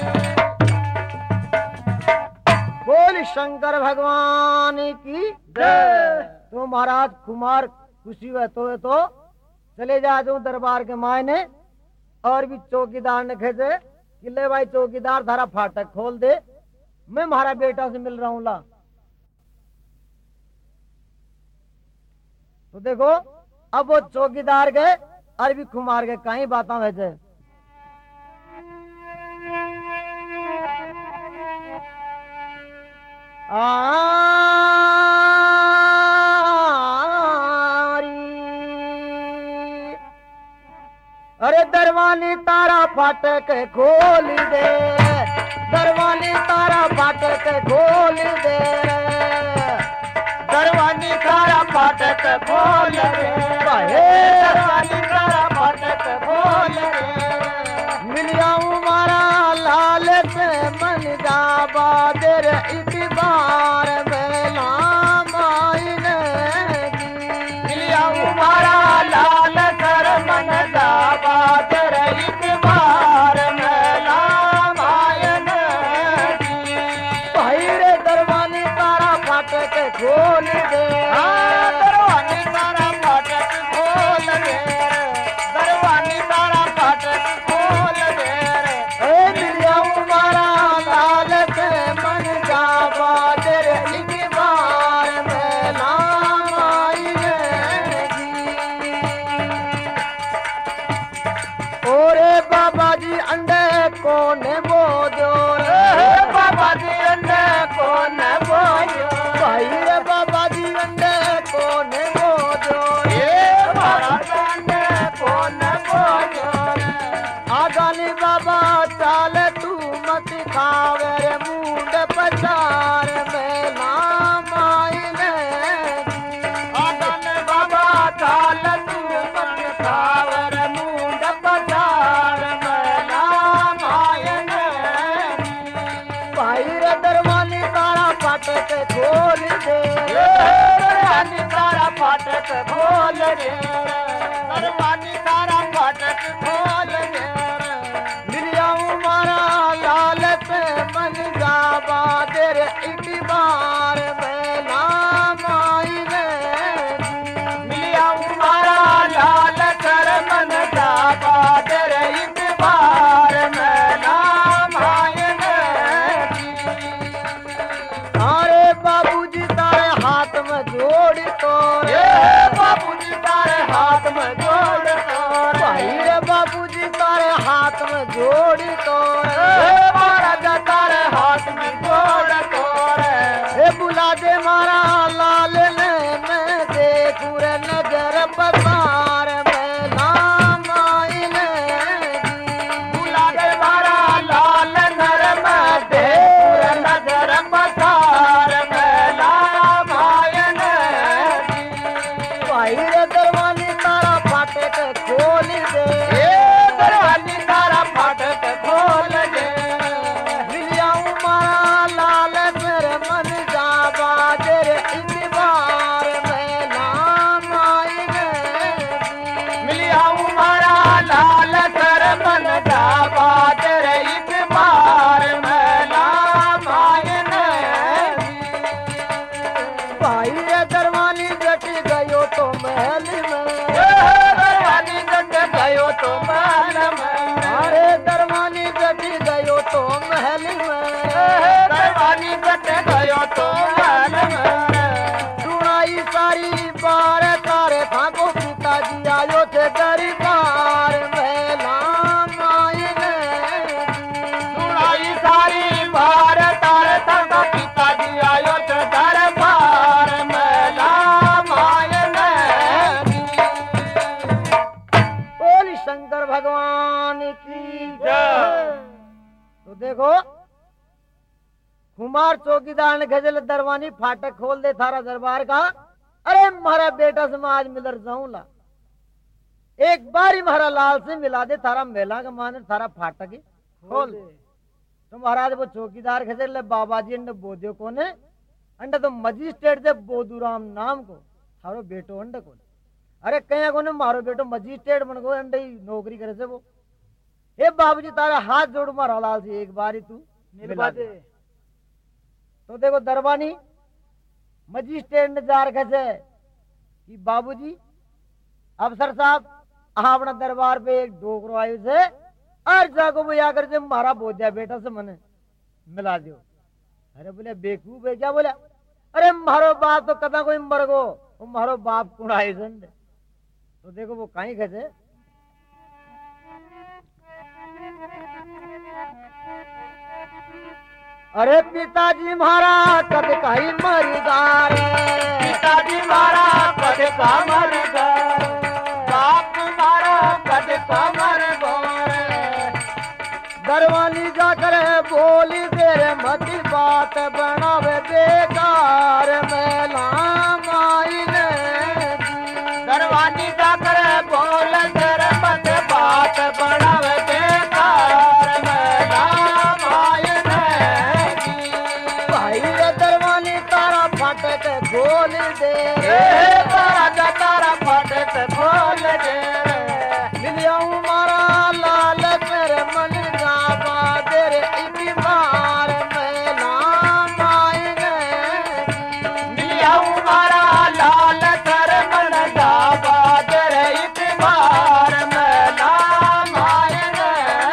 जी बोल शंकर भगवान की जय। तो महाराज कुमार खुशी हुए तो है तो चले जा जाऊं दरबार के मायने और भी चौकीदार ने खेचे कि ले भाई चौकीदार थारा फाटक खोल दे मैं हमारा बेटा से मिल रहा हूं ला तो देखो अब वो चौकीदार गए और भी कुमार गए कहीं बातें भेजे आरी अरे दरवानी तारा फाटक खोल दे दरवानी तारा फाटक खोल दे दरवानी तारा फाटक खोल रे दरवानी तारा फाटक खोल रे मिलिया मारा लाल से मन जा बादर इतबार बेला मायने मिलिया मारा लाल कर मन जा बादर इतबार मेला मायन भाई रे दरवानी तारा फाटक खोल दे दरवानी तारा फाटक खोल रे दरवानी तारा फाटक खोल रे ए मिलिया मारा लाल से मन जा बादर इतबार बेला मायने ओरे बाबा जी अंडे कोने बोजो रे बाबा जी अंडे कौन बोलो भाई रे बाबा जी अंडे कोने बोजो ये महाराज अंडे कौन बोलो आगानी बाबा चाल तू मत खावे रे मुंड पचार में नाम आईने आदन बाबा चाल तू मत खावर मुंड पचार मेला मायन भाई रे दरवानी तारा फाटक खोल दे दरवानी तारा फाटक खोल रे दरवानी तारा फाटक खोल रे मिलिया मारा लाल पे मन जा बादर इतबार में नाम आईने मिलिया मारा लाल कर मन जा बादर इतबार मेला मायन अरे बाबूजी तारे हाथ में जोड़ तो ये बाबूजी तारे हाथ में जोड़ तोड़ भाई रे बाबूजी तारे हाथ में जोड़ी तो ए महाराजा तारे हाथ में जोड़ तोड़ ए बुला दे मारा लाल ने मैं देखूं रे नजर पसार में नाम आईने बुला दे मारा लाल नरम दे नजर पसार मेला मायन भाई रे दरवानी तारा फाटक खोल दे ये दरवानी तारा फाटक खोल दे मिलिया मारा लाल मेरे मन जा बादर इतबार में नाम आईने मिलिया मारा लाल कर मन जा बादर इतबार मेला मायन भाई रे दरवानी जट गयो तो महल में दरवानी जट गयो तो महल में अरे दरवानी जट गयो तो महल में दरवानी जट गयो तो महल में सुनाई सारी बार तारे थाको पिताजी आयो थे दरबार में नाम आईने सुनाई सारी बार तार तक पिताजी आयो तो दरबार मेला मायन बोली शंकर भगवान की जय। तो देखो कुमार चौकीदार ने गजल दरवानी फाटक खोल दे थारा दरबार का अरे मारा बेटा से मैं आज मिलर जाऊं ला एक बार ही महारा लाल से मिला दे थारा मेला का मान थारा फाटक ही खोल दे तो महाराज वो चौकीदार खजर बाबा जी ने बोधियो कोने अंडे तो मजिस्ट्रेट से बोधुराम नाम को थारो बेटो अंडे को अरे कहीं कोने मारो बेटो मजिस्ट्रेट बन गो अंडे ही नौकरी करे से वो हे बाबूजी तारा हाथ जोड़ मारा लाल से एक बार ही तू मिला दे तो देखो दरबानी मजिस्ट्रेट ने जार कैसे कि बाबूजी अफसर साहब अपना दरबार पे एक डोकरो आयु से और जाको वो आकर से मारा बोझा बेटा से मने मिला दियो अरे बोले बेकूफ है क्या बोला अरे मारो बाप तो कदा कोई मर गो वो मारो बाप कुड़ाई संड तो देखो वो कहीं कैसे अरे पिताजी मारा कद कहीं मर गारे पिताजी मारा कद का मर गए बाप मारा कद का मर गए दरवानी जाकर जाकर बोली तेरे मती बात बनावे बेकार मेला मायने दरवानी जाकर बोल तेरे मत बात बनावे बेकार मेला मायने भाई रे दरवानी तारा फाटक खोल दे रे तारा जा तारा फाटक खोल दे मिलिया मारा लाल तेरे मन गावा तेरे इतनी बार मेला मायने मिलिया मारा लाल कर मन गावा तेरे इतबार मेला मायने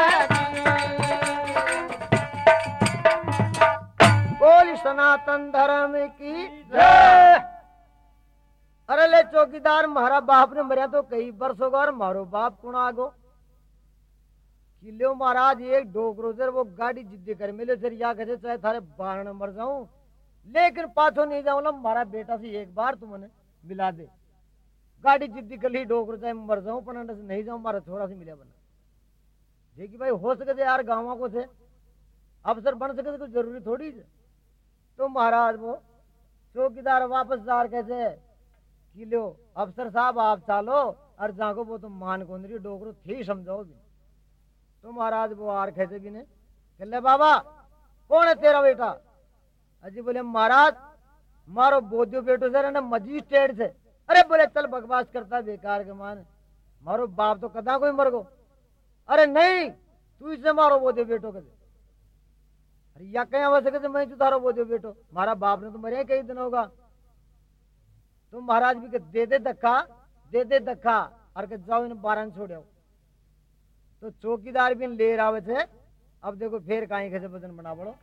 बोल सनातन धर्म की जय। अरे ले चौकीदार मारा बाप ने मरिया तो कई वर्ष होगा और मारो बाप कुण आगो किलो महाराज एक डोकरो से वो गाड़ी जिद्दी कर मिले फिर या कहे चाहे थारे बारण मर जाऊं लेकिन पाछो नहीं जाऊं ना मारा बेटा से एक बार तुमने मिला दे गाड़ी जिद्दी कर ली डोकरो चाहे मर जाऊं पर से नहीं जाऊं मारा छोरा से मिले बना देखी भाई हो सके थे यार गाँव को थे अफसर बन सके तो जरूरी थोड़ी है तो महाराज वो चौकीदार वापस जार कैसे कि लो अफसर साहब आप चालो और जाको वो तो मान को नहीं डोकरो थी समझाओ भी तो महाराज वो आर कहते भी ने ले बाबा कौन है तेरा बेटा अजी बोले महाराज मारो बोधियो बेटो से ना मजिस्ट्रेट से अरे बोले चल बकवास करता है बेकार के मान मारो बाप तो कदा कोई मर गो अरे नहीं तू इससे मारो बोधियो बेटो के अरे या कहीं आवश्यक है मैं तुझारो बोधियो बेटो मारा बाप ने तो मरे कई दिन होगा तो महाराज भी के दे दे धक्का दे दे धक्का और के जाओ इन बारह छोड़ो तो चौकीदार भी ले रहा थे अब देखो फिर कहीं कैसे वजन बना पड़ो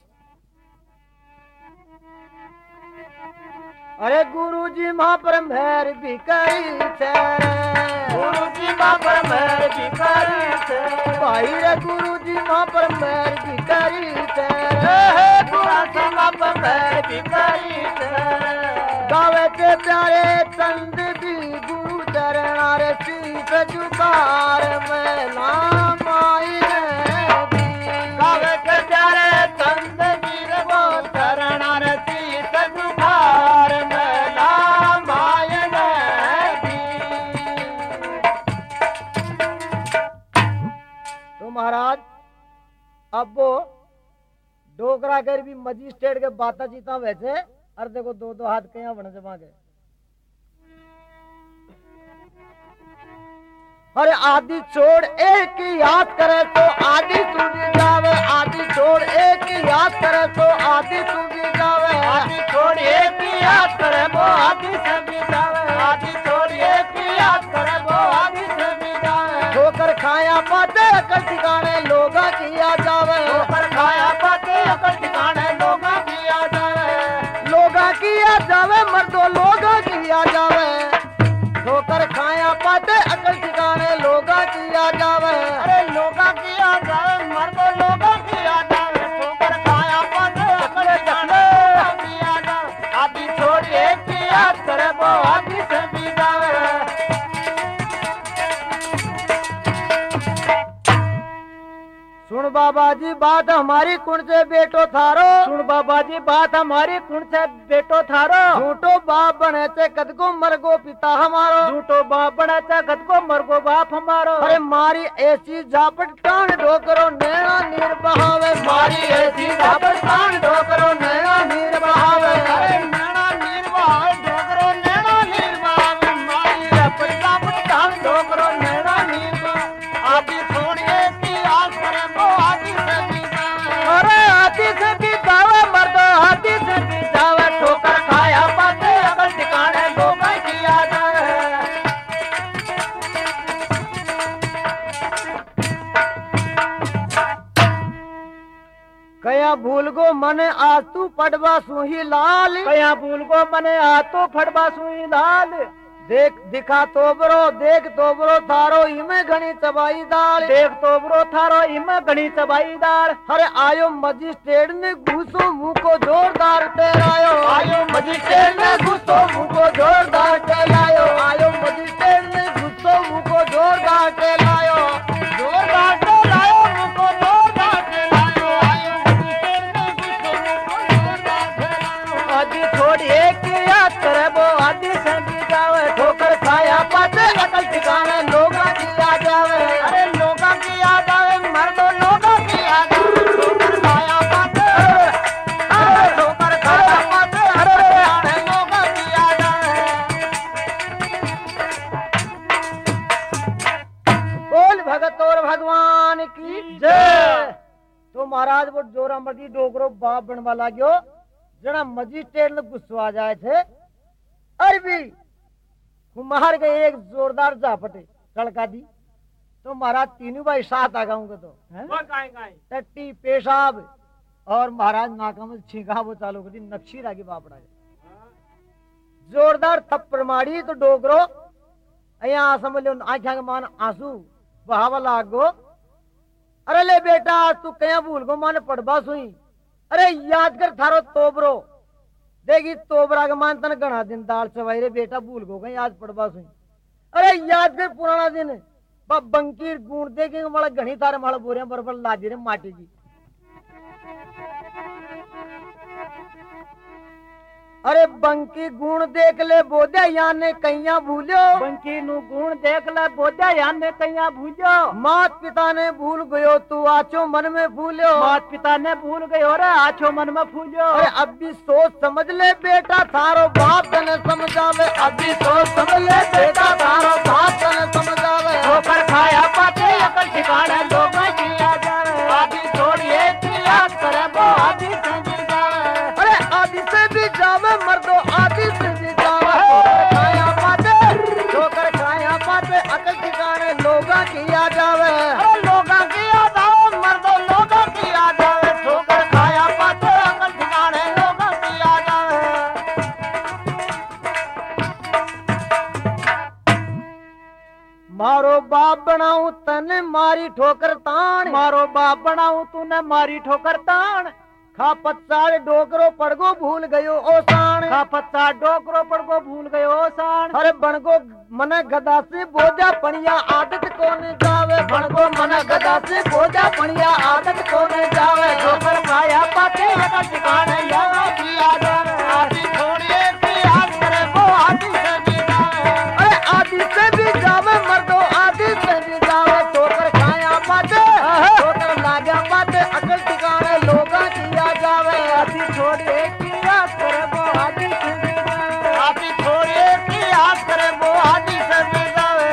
अरे गुरुजी मां पर मेहर भी करी थे गुरुजी मां पर मेहर भी करी थे भाई रे गुरुजी मां पर मेहर भी करी थे गुरुजी मां पर मेहर भी करी थे गावे के प्यारे चंद भी गुरु चरण रे शीश झुकार मेला मायने गावे के प्यारे चंद वीर वो चरण रे शीश झुकार मेला मायने तो महाराज अब वो डोकरा कर भी मजिस्ट्रेट के बाता चीता वैसे और देखो दो दो हाथ कहीं बने जमा गए अरे आदि छोड़ एक ही याद करे तो आदि सूझी जावे आदि छोड़ एक ही याद करे तो आदि सूझी जावे आदि छोड़ एक ही याद करे वो आदि से भी जावे आदि छोड़ एक ही याद करे वो आदि से भी जावे ठोकर खाया पाते अकल ठिकाने लोगा किया जावे ठोकर खाया पाते अकल ठिकाने लोगा किया जावे लोगा किया जावे मर्दो लोगा किया जावे ठोकर खाया पाते अकल ठिकाने लोगा किया जावे अरे लोगा किया जावे मर्दो लोगा किया जावे ठोकर खाया पाते अकल ठिकाने लोगा किया जावे आदि छोड़ एक ही याद करे वो आदि से भी जावे सुन बाबा जी बात हमारी कुण से बेटो थारो सुन बाबा जी बात हमारी कुण से बेटो थारो झूठो बाप बने से कद को मरगो पिता हमारो झूठो बाप बने से कद को मरगो बाप हमारो अरे मारी ऐसी झापट कान ढोकरो नैना नीर बहावे मारी ऐसी झापट कान ढोकरो नैना नीर बहावे अरे नैना नीर बहावे ढोकरो नैना नीर बहावे मारी झापट झापट कान ढोकरो नैना नीर बहावे आदि छोड़िए की आस करे वो आदि से भी जावे अरे हाथी से भी जावे मर्दो हाथी से भी जावे ठोकर खाया पाते अकल ठिकाने लोग किया जावे कया भूल गो मन आज तू पड़वा सुही लाल कया भूल गो मने आ तो फड़बा सुई लाल देख दिखा तोबरो देख तोबरो थारो इमे घनी चबाई दाल देख तोबरो थारो इमे घनी चबाई दाल अरे आयो मजिस्ट्रेट ने घुसो मुंह को जोरदार टेरायो आयो मजिस्ट्रेट ने घुसो मुंह को जोरदार टेलायो आयो मजिस्ट्रेट ने घुसो मुंह को जोरदार टेलायो जोरदार टेलायो मुंह को जोरदार टेलायो आयो महाराज वो जोरा मर्दी डोगरो बाप बनवा लाग्यो जना मजिस्ट्रेट ने गुस्सो आ जाए थे। अरे भी कुमार के एक जोरदार झापटे टड़का दी तो महाराज तीनों भाई साथ आ गाऊंगे तो टट्टी पेशाब और महाराज नाका में छींका वो चालू कर दी नक्शी रागी बापड़ा जोरदार थप्पड़ मारी तो डोगरो अया समझ लो आख्या के मान आंसू बहावा लाग गो। अरे ले बेटा आज तू कया भूल गो मान पड़बा सुई। अरे याद कर थारो तोबरो देखी तोबरा के मान तन गणा दिन दाल चवाई रे बेटा भूल गो कहीं आज पड़बा सुई। अरे याद कर पुराना दिन बंकीर गुण देखेंगे माला घनी तारे माला बोरिया बरबर लादी रे माटी की। अरे बंकी गुण देख ले बोध्या यान ने कैया भूल्यो बंकी नु गुण देख ले बोध्या यान ने कैया भूल्यो। मात पिता ने भूल गयो तू आचो मन में भूल्यो मात पिता ने भूल गयो रे आचो मन में भूल्यो। अरे अब भी सोच समझ ले बेटा थारो बाप तने समझावे अब भी सोच समझ ले बेटा थारो बाप तने समझावे। ठोकर खाया पाते अकल ठिकाने लोग जिया जावे आदि छोड़िए याद करे वो आदि संजी जावे। अरे आदि से भी जावे मर्दो आदि से भी जावे खाया पाते ठोकर खाया पाते अकल ठिकाने लोगा किया जावे। अरे लोगा किया जावे मर्दो लोगा किया जावे ठोकर खाया पाते अकल ठिकाने लोगा किया जावे। मारो बाप बनाऊं तने मारी ठोकर तान मारो बाप बनाऊं तूने मारी ठोकर तान। खा पत्सार डोकरो पड़गो भूल गयो ओसान खा पत्ता डोकरो पड़गो भूल गयो ओसान। अरे बनगो मन गदा से बोझा पणिया आदत कोन जावे बनगो मन गदा से बोझा पणिया आदत कोन जावे। ठोकर खाया पाते अकल ठिकाने लोगा किया जावे आदि छोड़िए याद करे वो आदि से भी जावे। अरे आदि से भी जावे मर्दो आदि से भी जावे ठोकर खाया पाते ठोकर लाग्या पाते अकल ठिकाने लोगा किया जावे। आदि छोड़िए याद करे वो आदि से भी जावे आदि छोड़िए याद करे वो आदि से भी जावे।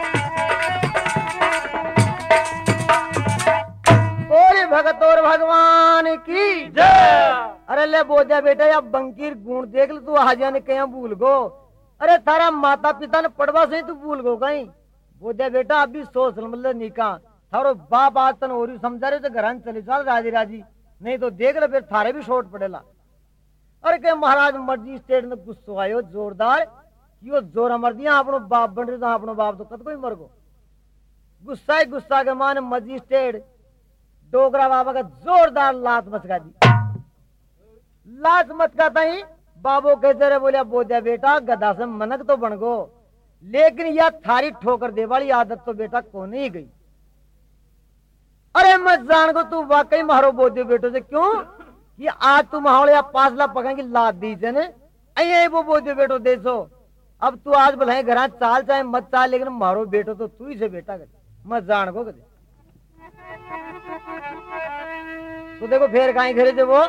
बोले भगत और भगवान की जय। अरे ले बोझा बेटा या बंकीर गुण देख ले तू हाजिया ने कहीं भूल गो। अरे थारा माता पिता ने पढ़वा से तू भूल गो कहीं बोझा बेटा अभी सोच मतलब निका थारो बाप आज तन और समझा रहे तो घर चले चल राजी राजी नहीं तो देख ले फिर थारे भी शोट पड़ेला। अरे के महाराज मर्जी स्टेट में गुस्सो आयो जोरदार यो जोरा मर दिया अपनो बाप बन रहे तो अपनो बाप तो कद कोई मर गो। गुस्सा ही गुस्सा के मान मजिस्ट्रेट डोगरा बाबा का जोरदार लात मचका दी। लात मचकाता ही बाबू कहते रहे बोलिया बोझा बेटा गधा से मनक तो बन गो लेकिन यह थारी ठोकर दे वाली आदत तो बेटा को नहीं गई। अरे मैं जान को तू वाकई मारो बोझे बेटो से क्यों कि आज तू माहौल या पासला पकड़ की लात दी थे ने अये वो बोझे बेटो दे सो अब तू आज भले घर चाल चाहे मत चाल लेकिन मारो बेटो तो तू ही से बेटा कर मैं जान को कदे तो देखो फिर कहीं घरे थे वो।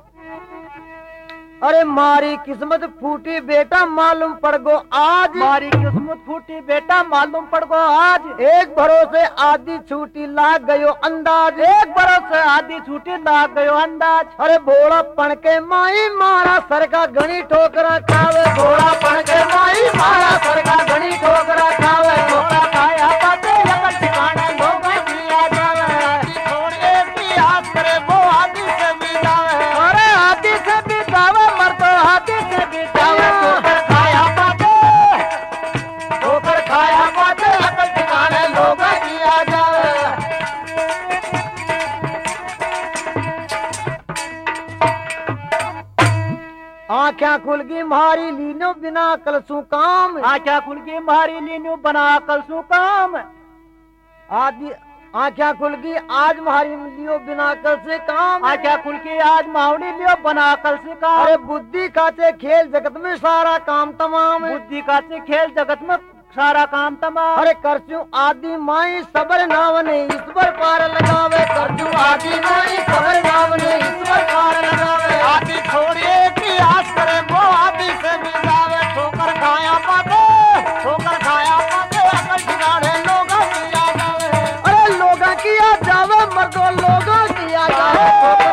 अरे मारी किस्मत फूटी बेटा मालूम पड़ गो आज मारी किस्मत फूटी बेटा मालूम पड़ गो आज। एक भरोसे आधी छूटी लाग गयो अंदाज एक भरोसे आधी छूटी लाग गयो अंदाज। अरे भोला पण के माई मारा सर का घनी ठोकरा खावे भोला पण के माई मारा सर का घनी ठोकरा खावे। ठोकरा खाया पाते अकल ठिकाने लोग जिया जावे छोड़िए याद करे वो आदि से भी जावे। अरे आदि से भी जावे मर्दो आदि से भी जावे ठोकर खाया पाते ठोकर खाया पाते अकल ठिकाने लोग जिया जावे। आँखें खुल गई मारी लीनो बिना कलसू काम आँखें खुल गई मारी लीनो बना कलसू काम। आदि आँखें खुल गई आज मारी लियो बिना कल से काम आँखें खुल गई आज मावड़ी लियो बना कल से काम। अरे बुद्धि खाते खेल जगत में सारा काम तमाम बुद्धि खाते खेल जगत में सारा काम तमाम। अरे करचू आदि माई सबर नाव ने ईश्वर पार लगावे करचू आदि माई सबर नाव ने ईश्वर पार लगावे। आदि छोड़िए कि आस करे वो आदि से भी जावे ठोकर खाया पाते ठोकर खाया पाते अकल ठिकाने लोग किया जावे। अरे लोग किया जावे मर्दो लोग किया जावे।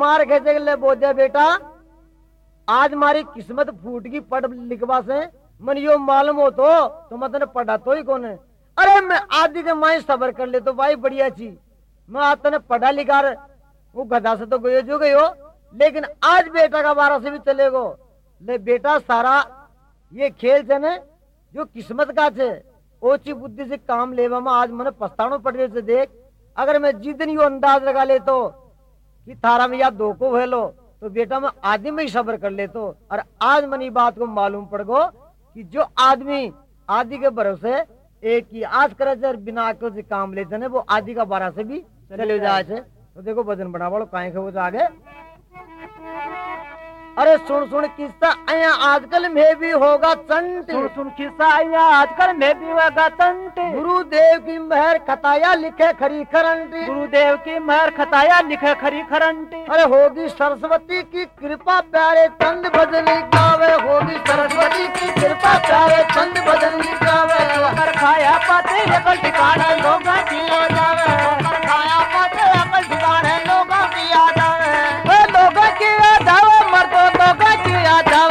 मार खेचे के ले बोझे बेटा आज हमारी किस्मत फूट की पढ़ लिखवा से मन यो मालूम हो तो तो मतलब पढ़ा तो ही कौन है। अरे मैं आदि के माई सबर कर ले तो भाई बढ़िया चीज मैं आज तने पढ़ा लिखा वो गधा से तो गयो जो गयो लेकिन आज बेटा का बारह से भी चलेगो ले बेटा सारा ये खेल चने जो किस्मत का छे ओची बुद्धि से काम लेवा में आज मैंने पछतानो पड़ रहे से देख अगर मैं जितनी यो अंदाज लगा ले तो कि थारा में या दो को भेलो तो बेटा मैं आदमी में ही सब्र कर ले तो और आज मनी बात को मालूम पड़ गो कि जो आदमी आदि के भरोसे एक ही आज करे बिना को से काम लेते हैं वो आदि का बारह से भी चले जाए छे। तो देखो वजन बढ़ा वालों काहे के वो तो आगे अरे सुन सुन किस्सा आया आजकल में भी होगा चंट सुन सुन किस्सा आया आजकल में भी होगा चंट गुरुदेव की महर खताया लिखे खरी करंट गुरुदेव की महर खताया लिखे खरी करंट अरे होगी सरस्वती की कृपा प्यारे चंद भजनी गावे होगी सरस्वती की कृपा प्यारे चंद भजनी गावे अगर खाया पाते अकल ठिकाना लोगा जिया जावे अगर खाया पाते अकल ठिकाना लोगा जिया जावे लोगा की याद आवे मर्दों लोगा की याद